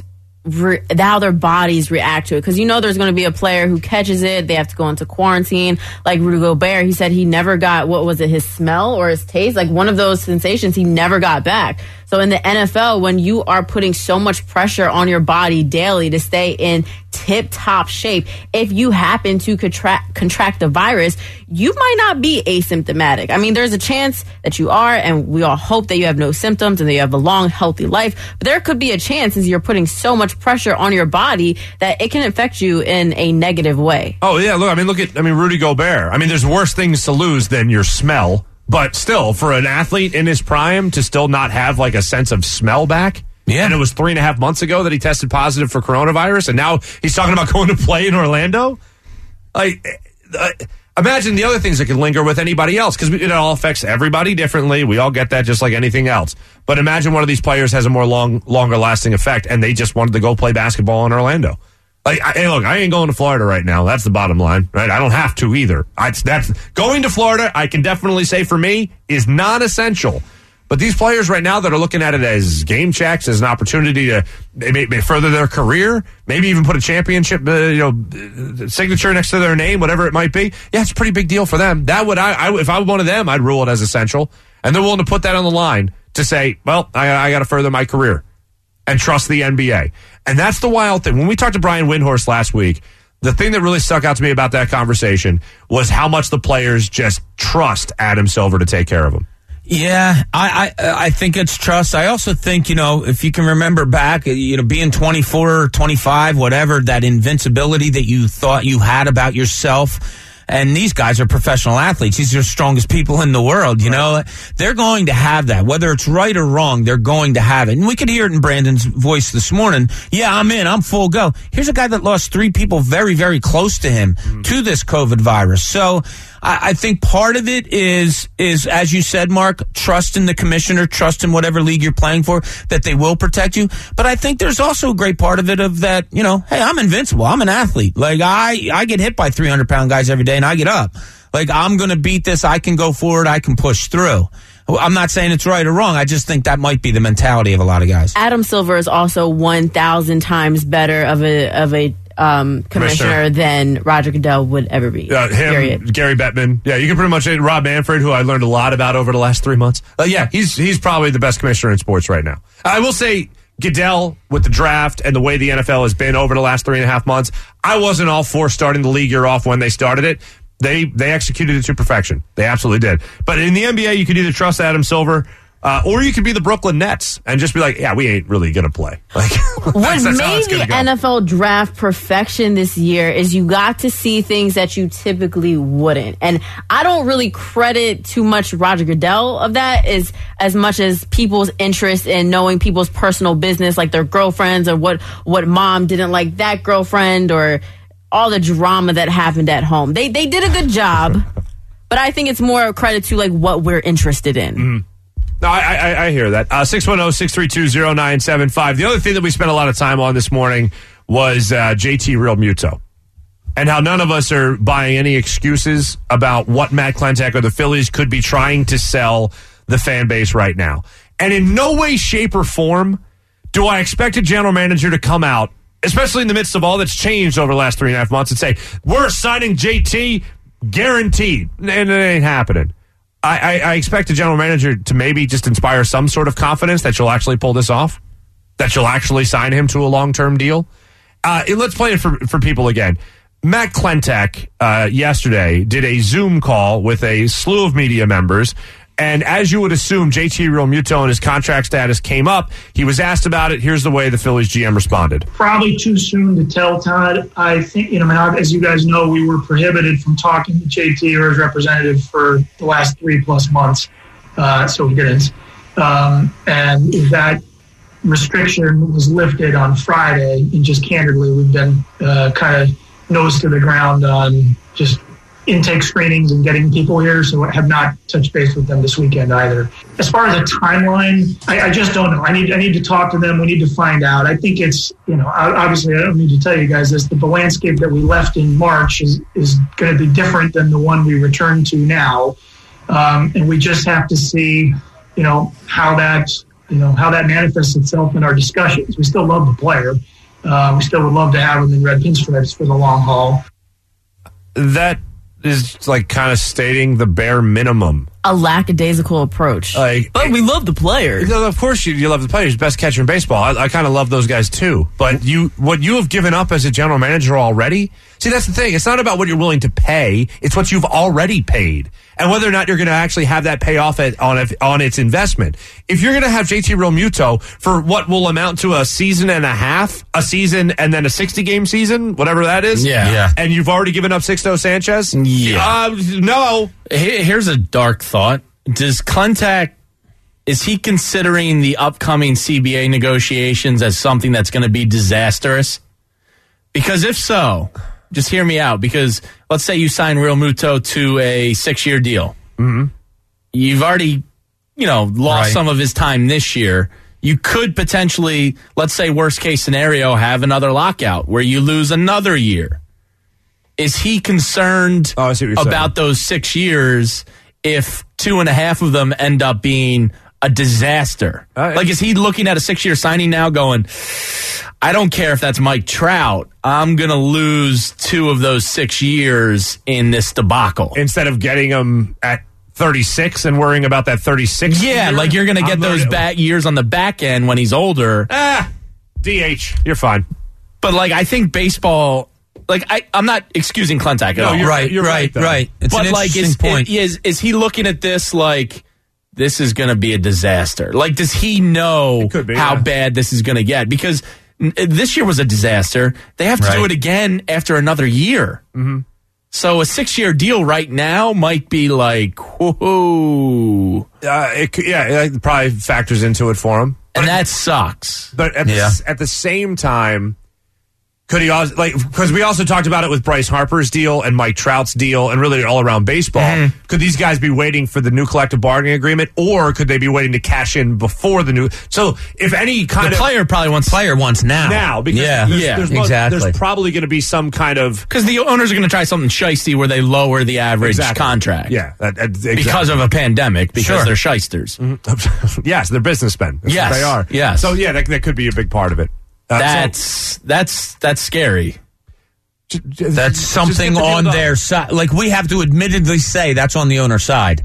[SPEAKER 4] re- how their bodies react to it. Because you know there's going to be a player who catches it, they have to go into quarantine. Like Rudy Gobert, he said he never got, what was it, his smell or his taste? Like one of those sensations he never got back. So in the N F L, when you are putting so much pressure on your body daily to stay in tip-top shape, if you happen to contract, contract the virus, you might not be asymptomatic. I mean, there's a chance that you are, and we all hope that you have no symptoms and that you have a long, healthy life. But there could be a chance, as you're putting so much pressure on your body, that it can affect you in a negative way.
[SPEAKER 2] Oh, yeah, look, I mean, look at, I mean, Rudy Gobert. I mean, there's worse things to lose than your smell. But still, for an athlete in his prime to still not have like a sense of smell back, yeah. And it was three and a half months ago that he tested positive for coronavirus, and now he's talking about going to play in Orlando. Like, uh, imagine the other things that could linger with anybody else, because it all affects everybody differently. We all get that, just like anything else. But imagine one of these players has a more long, longer lasting effect, and they just wanted to go play basketball in Orlando. Like, I, hey, look, I ain't going to Florida right now. That's the bottom line, right? I don't have to either. I, that's going to Florida, I can definitely say for me, is non-essential. But these players right now that are looking at it as game checks, as an opportunity to may, may further their career, maybe even put a championship, uh, you know, signature next to their name, whatever it might be. Yeah, it's a pretty big deal for them. That would, I, I if I were one of them, I'd rule it as essential. And they're willing to put that on the line to say, well, I, I got to further my career and trust the N B A. And that's the wild thing. When we talked to Brian Windhorst last week, the thing that really stuck out to me about that conversation was how much the players just trust Adam Silver to take care of them.
[SPEAKER 5] Yeah, I, I I think it's trust. I also think, you know, if you can remember back, you know, being twenty-four, twenty-five, whatever, that invincibility that you thought you had about yourself. And these guys are professional athletes. These are the strongest people in the world, you know. They're going to have that. Whether it's right or wrong, they're going to have it. And we could hear it in Brandon's voice this morning. Yeah, I'm in. I'm full go. Here's a guy that lost three people very, very close to him mm-hmm. to this COVID virus. So I, I think part of it is, is, as you said, Mark, trust in the commissioner, trust in whatever league you're playing for, that they will protect you. But I think there's also a great part of it of that, you know, hey, I'm invincible. I'm an athlete. Like, I, I get hit by three hundred pound guys every day, and I get up. Like, I'm going to beat this. I can go forward. I can push through. I'm not saying it's right or wrong. I just think that might be the mentality of a lot of guys.
[SPEAKER 4] Adam Silver is also one thousand times better of a of a um, commissioner, commissioner than Roger Goodell would ever be.
[SPEAKER 2] Uh, him, period. Gary Bettman. Yeah, you can pretty much say Rob Manfred, who I learned a lot about over the last three months. Uh, yeah, he's he's probably the best commissioner in sports right now. I will say Goodell, with the draft and the way the N F L has been over the last three and a half months, I wasn't all for starting the league year off when they started it. They they executed it to perfection. They absolutely did. But in the N B A, you could either trust Adam Silver, uh, or you could be the Brooklyn Nets and just be like, yeah, we ain't really going to play. Like,
[SPEAKER 4] what that's, that's made the go. N F L draft perfection this year is you got to see things that you typically wouldn't. And I don't really credit too much Roger Goodell of that as, as much as people's interest in knowing people's personal business, like their girlfriends or what, what mom didn't like that girlfriend or all the drama that happened at home. They they did a good job, but I think it's more credit to like what we're interested in.
[SPEAKER 2] Mm. No, I, I, I hear that. Uh, six one zero, six three two, zero nine seven five. The other thing that we spent a lot of time on this morning was uh, J T Realmuto and how none of us are buying any excuses about what Matt Klentak or the Phillies could be trying to sell the fan base right now. And in no way, shape, or form do I expect a general manager to come out, especially in the midst of all that's changed over the last three and a half months, and say, we're signing J T guaranteed. And it ain't happening. I, I, I expect a general manager to maybe just inspire some sort of confidence that you'll actually pull this off, that you'll actually sign him to a long-term deal. Uh, let's play it for, for people again. Matt Klentak uh, yesterday did a Zoom call with a slew of media members. And as you would assume, J T Realmuto and his contract status came up. He was asked about it. Here's the way the Phillies G M responded.
[SPEAKER 11] Probably too soon to tell, Todd. I think, you know, as you guys know, we were prohibited from talking to J T or his representative for the last three plus months. Uh, so we didn't. Um, and that restriction was lifted on Friday. And just candidly, we've been uh, kind of nose to the ground on just intake screenings and getting people here, so I have not touched base with them this weekend either. As far as a timeline, I, I just don't know. I need I need to talk to them. We need to find out. I think it's, you know, obviously I don't need to tell you guys this, but the landscape that we left in March is, is going to be different than the one we return to now. Um, and we just have to see, you know, how that, you know, how that manifests itself in our discussions. We still love the player. Uh, we still would love to have him in red pinstripes for the long haul.
[SPEAKER 2] That is like kind of stating the bare minimum.
[SPEAKER 4] A lackadaisical approach.
[SPEAKER 2] Like,
[SPEAKER 4] but we love the players.
[SPEAKER 2] Of course, you, you love the players. Best catcher in baseball. I, I kind of love those guys too. But you, what you have given up as a general manager already. See, that's the thing. It's not about what you're willing to pay. It's what you've already paid, and whether or not you're going to actually have that pay off at, on on its investment. If you're going to have J T Realmuto for what will amount to a season and a half, a season and then a sixty game season, whatever that is,
[SPEAKER 3] yeah, yeah.
[SPEAKER 2] and you've already given up Sixto Sanchez,
[SPEAKER 3] yeah,
[SPEAKER 2] uh, no.
[SPEAKER 3] Here's a dark thought. Does Klentak, is he considering the upcoming C B A negotiations as something that's going to be disastrous? Because if so, just hear me out. Because let's say you sign Realmuto to a six-year deal.
[SPEAKER 2] Mm-hmm.
[SPEAKER 3] You've already, you know, lost
[SPEAKER 5] Right.
[SPEAKER 3] some of his time this year. You could potentially, let's say worst case scenario, have another lockout where you lose another year. Is he concerned
[SPEAKER 2] oh, I see what you're
[SPEAKER 3] about
[SPEAKER 2] saying.
[SPEAKER 3] those six years if two and a half of them end up being a disaster?
[SPEAKER 2] Uh,
[SPEAKER 3] like, is he looking at a six-year signing now going, I don't care if that's Mike Trout, I'm going to lose two of those six years in this debacle.
[SPEAKER 2] Instead of getting him at thirty-six and worrying about that thirty-six
[SPEAKER 3] Yeah,
[SPEAKER 2] year,
[SPEAKER 3] like you're going to get
[SPEAKER 2] I'm
[SPEAKER 3] those
[SPEAKER 2] gonna-
[SPEAKER 3] back years on the back end when he's older.
[SPEAKER 2] Ah, D H, you're fine.
[SPEAKER 3] But, like, I think baseball... Like, I, I'm not excusing Klentak at
[SPEAKER 2] No,
[SPEAKER 3] all.
[SPEAKER 2] you're
[SPEAKER 5] right,
[SPEAKER 2] you're
[SPEAKER 5] right,
[SPEAKER 2] right,
[SPEAKER 5] right.
[SPEAKER 2] though.
[SPEAKER 5] It's
[SPEAKER 3] but
[SPEAKER 5] an
[SPEAKER 3] like,
[SPEAKER 5] interesting
[SPEAKER 3] is,
[SPEAKER 5] point.
[SPEAKER 3] is is he looking at this like this is going to be a disaster? Like, does he know
[SPEAKER 2] It could be,
[SPEAKER 3] how
[SPEAKER 2] yeah.
[SPEAKER 3] bad this is going to get? Because n- this year was a disaster. They have to do
[SPEAKER 5] Right.
[SPEAKER 3] it again after another year. Mm-hmm. So a six-year deal right now might be like, whoa,
[SPEAKER 2] Uh, it, could- yeah, it probably factors into it for him.
[SPEAKER 3] and that sucks.
[SPEAKER 2] But at,
[SPEAKER 5] Yeah.
[SPEAKER 2] the, at the same time, could he also, like, because we also talked about it with Bryce Harper's deal and Mike Trout's deal and really all around baseball.
[SPEAKER 3] Mm-hmm.
[SPEAKER 2] Could these guys be waiting for the new collective bargaining agreement, or could they be waiting to cash in before the new? So if any kind
[SPEAKER 3] The
[SPEAKER 2] of
[SPEAKER 3] player probably wants
[SPEAKER 5] Player wants now.
[SPEAKER 2] now, because
[SPEAKER 5] yeah,
[SPEAKER 2] there's,
[SPEAKER 3] Yeah,
[SPEAKER 2] there's, mo-
[SPEAKER 5] exactly.
[SPEAKER 2] there's probably going to be some kind of
[SPEAKER 3] because the owners are going to try something shisty where they lower the average
[SPEAKER 2] Exactly.
[SPEAKER 3] contract.
[SPEAKER 2] yeah, that, that- exactly.
[SPEAKER 3] Because of a pandemic, because
[SPEAKER 5] Sure.
[SPEAKER 3] they're shysters.
[SPEAKER 2] yes, they're businessmen. That's
[SPEAKER 3] Yes,
[SPEAKER 2] what they are.
[SPEAKER 3] yes.
[SPEAKER 2] So yeah, that, that could be a big part of it. Uh, so-
[SPEAKER 3] That's that's that's scary.
[SPEAKER 2] J- j-
[SPEAKER 5] That's
[SPEAKER 2] just
[SPEAKER 5] something
[SPEAKER 2] get the deal
[SPEAKER 5] on
[SPEAKER 2] done.
[SPEAKER 5] their side. Like, we have to admittedly say that's on the owner's side.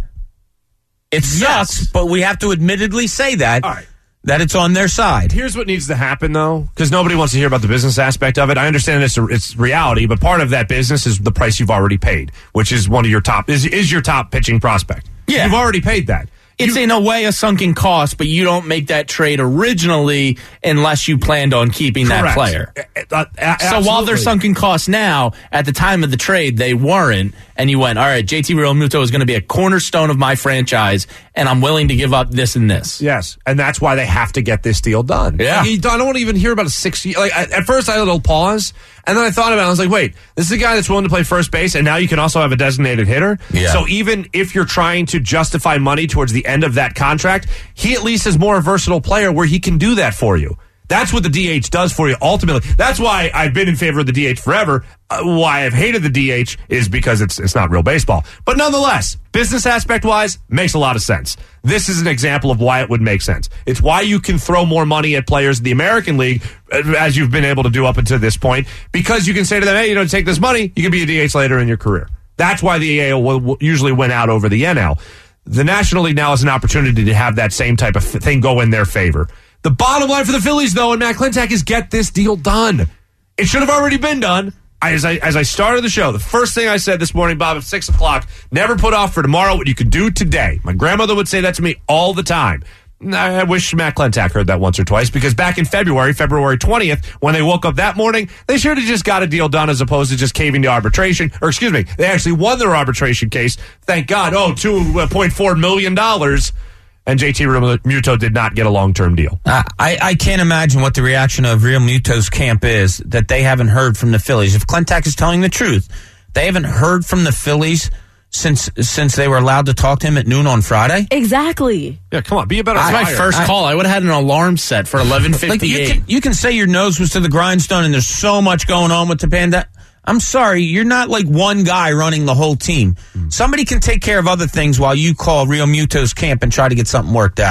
[SPEAKER 5] It sucks,
[SPEAKER 2] Yes.
[SPEAKER 5] but we have to admittedly say that,
[SPEAKER 2] All right.
[SPEAKER 5] that it's on their side.
[SPEAKER 2] Here's what needs to happen, though, because nobody wants to hear about the business aspect of it. I understand it's, a, it's reality, but part of that business is the price you've already paid, which is one of your top is is your top pitching prospect.
[SPEAKER 3] Yeah.
[SPEAKER 2] You've already paid that.
[SPEAKER 3] It's
[SPEAKER 2] You-
[SPEAKER 3] in a way a sunken cost, but you don't make that trade originally unless you planned on keeping that
[SPEAKER 2] Correct.
[SPEAKER 3] player.
[SPEAKER 2] Uh, uh, a-
[SPEAKER 3] So while they're
[SPEAKER 2] absolutely.
[SPEAKER 3] sunken costs now, at the time of the trade, they weren't. And you went, all right, J T Realmuto is going to be a cornerstone of my franchise, and I'm willing to give up this and this.
[SPEAKER 2] Yes, and that's why they have to get this deal done.
[SPEAKER 3] Yeah.
[SPEAKER 2] Like, you don't- I don't want to even hear about a six year. Like I, at first, I had a little pause, and then I thought about it. I was like, wait, this is a guy that's willing to play first base, and now you can also have a designated hitter.
[SPEAKER 5] Yeah.
[SPEAKER 2] So even if you're trying to justify money towards the end of that contract, he at least is more a versatile player where he can do that for you. That's what the D H does for you ultimately. That's why I've been in favor of the D H forever. Uh, why I've hated the D H is because it's it's not real baseball. But nonetheless, business aspect wise, makes a lot of sense. This is an example of why it would make sense. It's why you can throw more money at players in the American League, uh, as you've been able to do up until this point, because you can say to them, hey, you know, take this money, you can be a D H later in your career. That's why the A L will, will usually win out over the N L. The National League now has an opportunity to have that same type of thing go in their favor. The bottom line for the Phillies, though, and Matt Klentak, is get this deal done. It should have already been done. I, as I as I started the show, the first thing I said this morning, Bob, at six o'clock, never put off for tomorrow what you could do today. My grandmother would say that to me all the time. I wish Matt Klentak heard that once or twice, because back in February, February twentieth, when they woke up that morning, they should have just got a deal done as opposed to just caving to arbitration. Or excuse me, they actually won their arbitration case. Thank God. Oh, two point four million dollars. And J T Realmuto did not get a long-term deal.
[SPEAKER 5] Uh, I, I can't imagine what the reaction of Realmuto's camp is that they haven't heard from the Phillies. If Klentak is telling the truth, they haven't heard from the Phillies since since they were allowed to talk to him at noon on Friday.
[SPEAKER 4] Exactly.
[SPEAKER 2] Yeah, come on, be a better
[SPEAKER 3] That's my
[SPEAKER 2] flyer.
[SPEAKER 3] first
[SPEAKER 5] I-
[SPEAKER 3] call. I would have had an alarm set for eleven
[SPEAKER 5] Like, you
[SPEAKER 3] fifty-eight.
[SPEAKER 5] can, you can say your nose was to the grindstone and there's so much going on with the pandemic. I'm sorry, you're not like one guy running the whole team. Somebody can take care of other things while you call Realmuto's camp and try to get something worked out.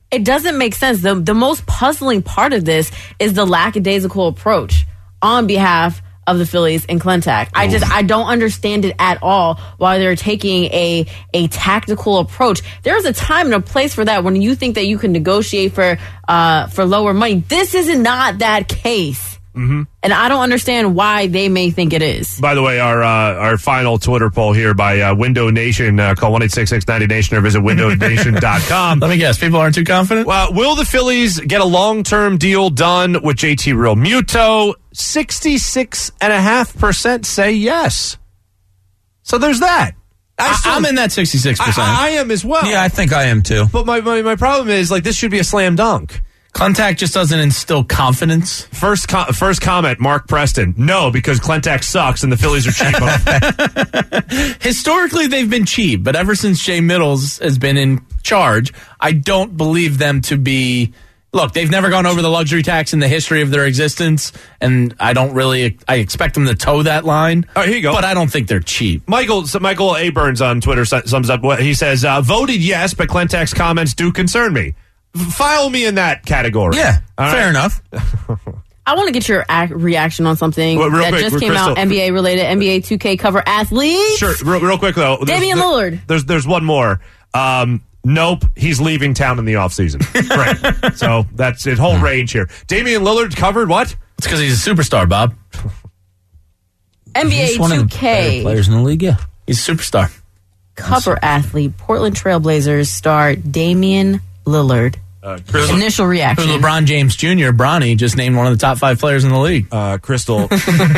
[SPEAKER 4] It doesn't make sense. The, the most puzzling part of this is the lackadaisical approach on behalf of the Phillies and Clintac. I just, I don't understand it at all why they're taking a a tactical approach. There's a time and a place for that when you think that you can negotiate for uh, for lower money. This is not that case.
[SPEAKER 2] Mm-hmm.
[SPEAKER 4] And I don't understand why they may think it is.
[SPEAKER 2] By the way, our uh, our final Twitter poll here by uh, Window Nation. Uh, call one eight six six ninety nation or visit window nation dot com.
[SPEAKER 3] Let me guess. People aren't too confident?
[SPEAKER 2] Well, will the Phillies get a long-term deal done with J T Realmuto? sixty-six point five percent say yes. So there's that.
[SPEAKER 3] I still, I'm in that sixty-six percent.
[SPEAKER 2] I, I am as well.
[SPEAKER 5] Yeah, I think I am too.
[SPEAKER 2] But my, my, my problem is, like, this should be a slam dunk.
[SPEAKER 3] Clintac just doesn't instill confidence.
[SPEAKER 2] First com- first comment, Mark Preston. No, because Clintac sucks and the Phillies are cheap.
[SPEAKER 3] Historically, they've been cheap, but ever since Jay Middles has been in charge, I don't believe them to be... Look, they've never gone over the luxury tax in the history of their existence, and I don't really... I expect them to toe that line.
[SPEAKER 2] All right, here you go.
[SPEAKER 3] But I don't think they're cheap.
[SPEAKER 2] Michael so Michael A. Burns on Twitter sums up what he says. Uh, voted yes, but Clintac's comments do concern me. File me in that category.
[SPEAKER 5] Yeah,
[SPEAKER 2] all
[SPEAKER 5] fair
[SPEAKER 2] right?
[SPEAKER 5] enough.
[SPEAKER 4] I want to get your ac- reaction on something
[SPEAKER 2] well,
[SPEAKER 4] that
[SPEAKER 2] quick,
[SPEAKER 4] just came
[SPEAKER 2] Crystal.
[SPEAKER 4] out, N B A related, N B A two K cover athlete.
[SPEAKER 2] Sure, real, real quick though. There's,
[SPEAKER 4] Damian
[SPEAKER 2] there,
[SPEAKER 4] Lillard.
[SPEAKER 2] There's there's one more. Um, nope, he's leaving town in the offseason. Great. So that's it. Whole range here. Damian Lillard covered what?
[SPEAKER 3] It's because he's a superstar, Bob.
[SPEAKER 4] N B A
[SPEAKER 5] He's one of
[SPEAKER 4] two
[SPEAKER 5] the better
[SPEAKER 4] K
[SPEAKER 5] players in the league. Yeah,
[SPEAKER 3] he's a superstar.
[SPEAKER 4] cover athlete, Portland Trailblazers star Damian Lillard.
[SPEAKER 2] Uh, Crystal,
[SPEAKER 4] Initial reaction.
[SPEAKER 3] Who LeBron James Junior, Bronny, just named one of the top five players in the league.
[SPEAKER 2] uh, Crystal,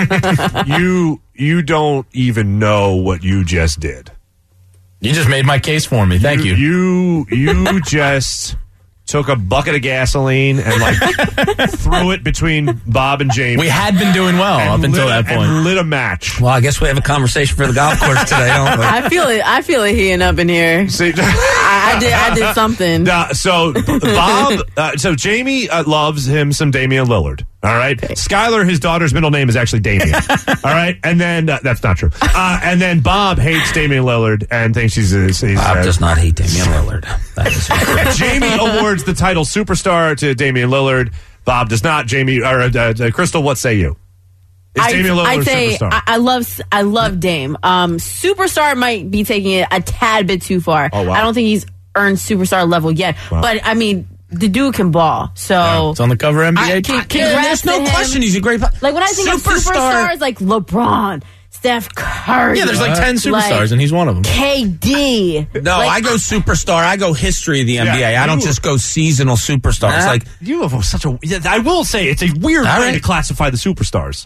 [SPEAKER 2] you you don't even know what you just did.
[SPEAKER 3] You just made my case for me. Thank you.
[SPEAKER 2] You you, you just took a bucket of gasoline and like threw it between Bob and James.
[SPEAKER 3] We had been doing well up until
[SPEAKER 2] lit,
[SPEAKER 3] that point.
[SPEAKER 2] And lit a match.
[SPEAKER 5] Well, I guess we have a conversation for the golf course today, don't we?
[SPEAKER 4] I feel it. I feel it heating up in here.
[SPEAKER 2] See,
[SPEAKER 4] I, I did. I did something.
[SPEAKER 2] Uh, so Bob, uh, so Jamie uh, loves him some Damian Lillard. All right, Skylar, his daughter's middle name is actually Damian. All right, and then uh, that's not true. Uh, and then Bob hates Damian Lillard and thinks he's. A, he's
[SPEAKER 5] Bob
[SPEAKER 2] uh,
[SPEAKER 5] does not hate Damian Lillard. That is incorrect.
[SPEAKER 2] Jamie awards the title superstar to Damian Lillard. Bob does not. Jamie or uh, uh, Crystal, what say you? Is
[SPEAKER 4] I,
[SPEAKER 2] Damian Lillard
[SPEAKER 4] I'd
[SPEAKER 2] a
[SPEAKER 4] say
[SPEAKER 2] superstar?
[SPEAKER 4] I, I love I love Dame. Um, superstar might be taking it a tad bit too far.
[SPEAKER 2] Oh, wow.
[SPEAKER 4] I don't think he's earned superstar level yet.
[SPEAKER 2] Wow.
[SPEAKER 4] But I mean, the dude can ball. So
[SPEAKER 3] It's on the cover of N B A.
[SPEAKER 5] I, I,
[SPEAKER 4] Congrats
[SPEAKER 5] yeah, there's no
[SPEAKER 4] to him.
[SPEAKER 5] question he's a great player.
[SPEAKER 4] like when I think of superstars, like LeBron, Steph Curry.
[SPEAKER 3] Yeah, there's like ten superstars,
[SPEAKER 4] Like,
[SPEAKER 3] and he's one of them.
[SPEAKER 4] K D.
[SPEAKER 5] No,
[SPEAKER 4] Like,
[SPEAKER 5] I go superstar. I go history of the N B A.
[SPEAKER 2] Yeah,
[SPEAKER 5] I don't
[SPEAKER 2] you-
[SPEAKER 5] just go seasonal superstars.
[SPEAKER 2] Nah,
[SPEAKER 5] Like
[SPEAKER 2] you have such a. yeah, I will say it's a weird
[SPEAKER 5] All
[SPEAKER 2] way
[SPEAKER 5] right.
[SPEAKER 2] to classify the superstars.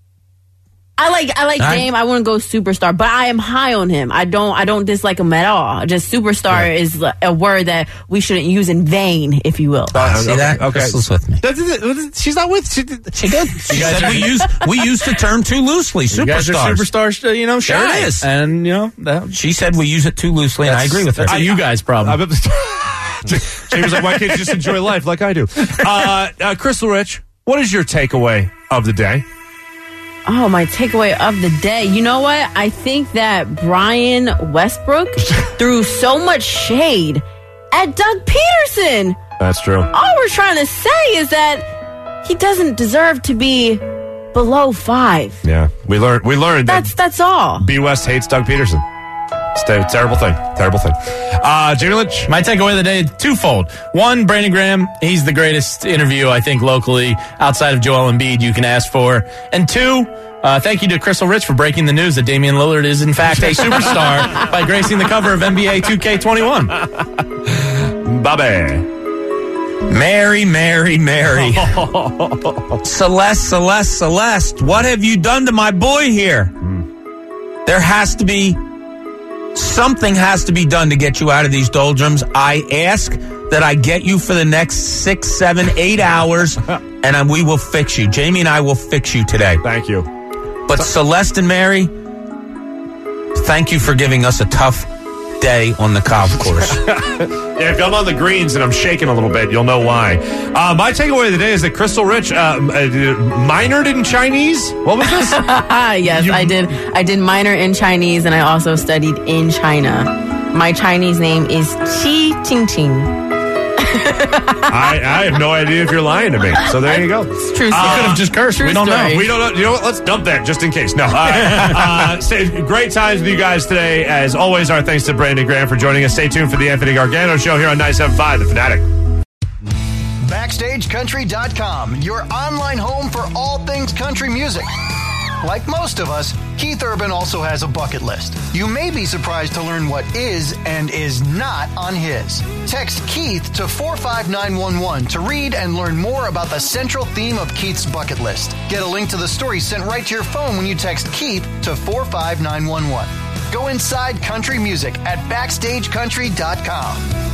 [SPEAKER 4] I like I like
[SPEAKER 5] All right.
[SPEAKER 4] Dame. I wouldn't go superstar, but I am high on him. I don't I don't dislike him at all. Just superstar is a word that we shouldn't use in vain, if you will.
[SPEAKER 5] uh, see
[SPEAKER 2] okay,
[SPEAKER 5] that?
[SPEAKER 2] okay.
[SPEAKER 5] Crystal's with me.
[SPEAKER 2] That- that- that- She's not with. She,
[SPEAKER 5] She did. She said we use we use the term too loosely.
[SPEAKER 3] You guys are
[SPEAKER 5] Superstars.
[SPEAKER 3] superstars, uh, you know,
[SPEAKER 5] Sure
[SPEAKER 3] shy.
[SPEAKER 5] it is.
[SPEAKER 3] And, you know, that,
[SPEAKER 5] She said we use it too loosely, and I agree with her.
[SPEAKER 3] That's a you guys problem.
[SPEAKER 2] I'm Jamie was like, why can't you just enjoy life like I do? Uh, uh, Crystal Rich, what is your takeaway of the day?
[SPEAKER 4] Oh, my takeaway of the day. You know what? I think that Brian Westbrook threw so much shade at Doug Peterson.
[SPEAKER 2] That's true.
[SPEAKER 4] All we're trying to say is that he doesn't deserve to be below five.
[SPEAKER 2] Yeah, we learned. We learned
[SPEAKER 4] That's
[SPEAKER 2] that
[SPEAKER 4] that's all.
[SPEAKER 2] B West hates Doug Peterson. It's a terrible thing. Terrible thing. Uh, Jamie Lynch.
[SPEAKER 3] My takeaway of the day, twofold. One, Brandon Graham, he's the greatest interview, I think, locally, outside of Joel Embiid, you can ask for. And two, uh, thank you to Crystal Rich for breaking the news that Damian Lillard is, in fact, a superstar by gracing the cover of N B A two K twenty-one.
[SPEAKER 2] Bobby.
[SPEAKER 5] Mary, Mary, Mary. Celeste, Celeste, Celeste. What have you done to my boy here? There has to be something has to be done to get you out of these doldrums. I ask that I get you for the next six, seven, eight hours, and I, we will fix you. Jamie and I will fix you today.
[SPEAKER 2] Thank you.
[SPEAKER 5] But Celeste and Mary, thank you for giving us a tough day on the golf course.
[SPEAKER 2] Yeah, if I'm on the greens and I'm shaking a little bit, you'll know why. Uh, my takeaway of the day is that Crystal Rich uh, uh, minored in Chinese. What was this?
[SPEAKER 4] Yes,
[SPEAKER 2] You-
[SPEAKER 4] I did. I did minor in Chinese, and I also studied in China. My Chinese name is Qi Qing Qing.
[SPEAKER 2] I, I have no idea if you're lying to me. So there you go.
[SPEAKER 4] It's true.
[SPEAKER 3] Uh, could have just cursed.
[SPEAKER 4] True
[SPEAKER 3] We don't
[SPEAKER 4] story.
[SPEAKER 3] know.
[SPEAKER 2] We don't know. You know what? Let's dump that just in case. No. Uh, uh, stay, great times with you guys today. As always, our thanks to Brandon Graham for joining us. Stay tuned for the Anthony Gargano Show here on ninety-seven point five, The Fanatic.
[SPEAKER 12] Backstage Country dot com, your online home for all things country music. Like most of us, Keith Urban also has a bucket list. You may be surprised to learn what is and is not on his. Text Keith to four five nine one one to read and learn more about the central theme of Keith's bucket list. Get a link to the story sent right to your phone when you text Keith to four five nine one one. Go inside country music at Backstage Country dot com.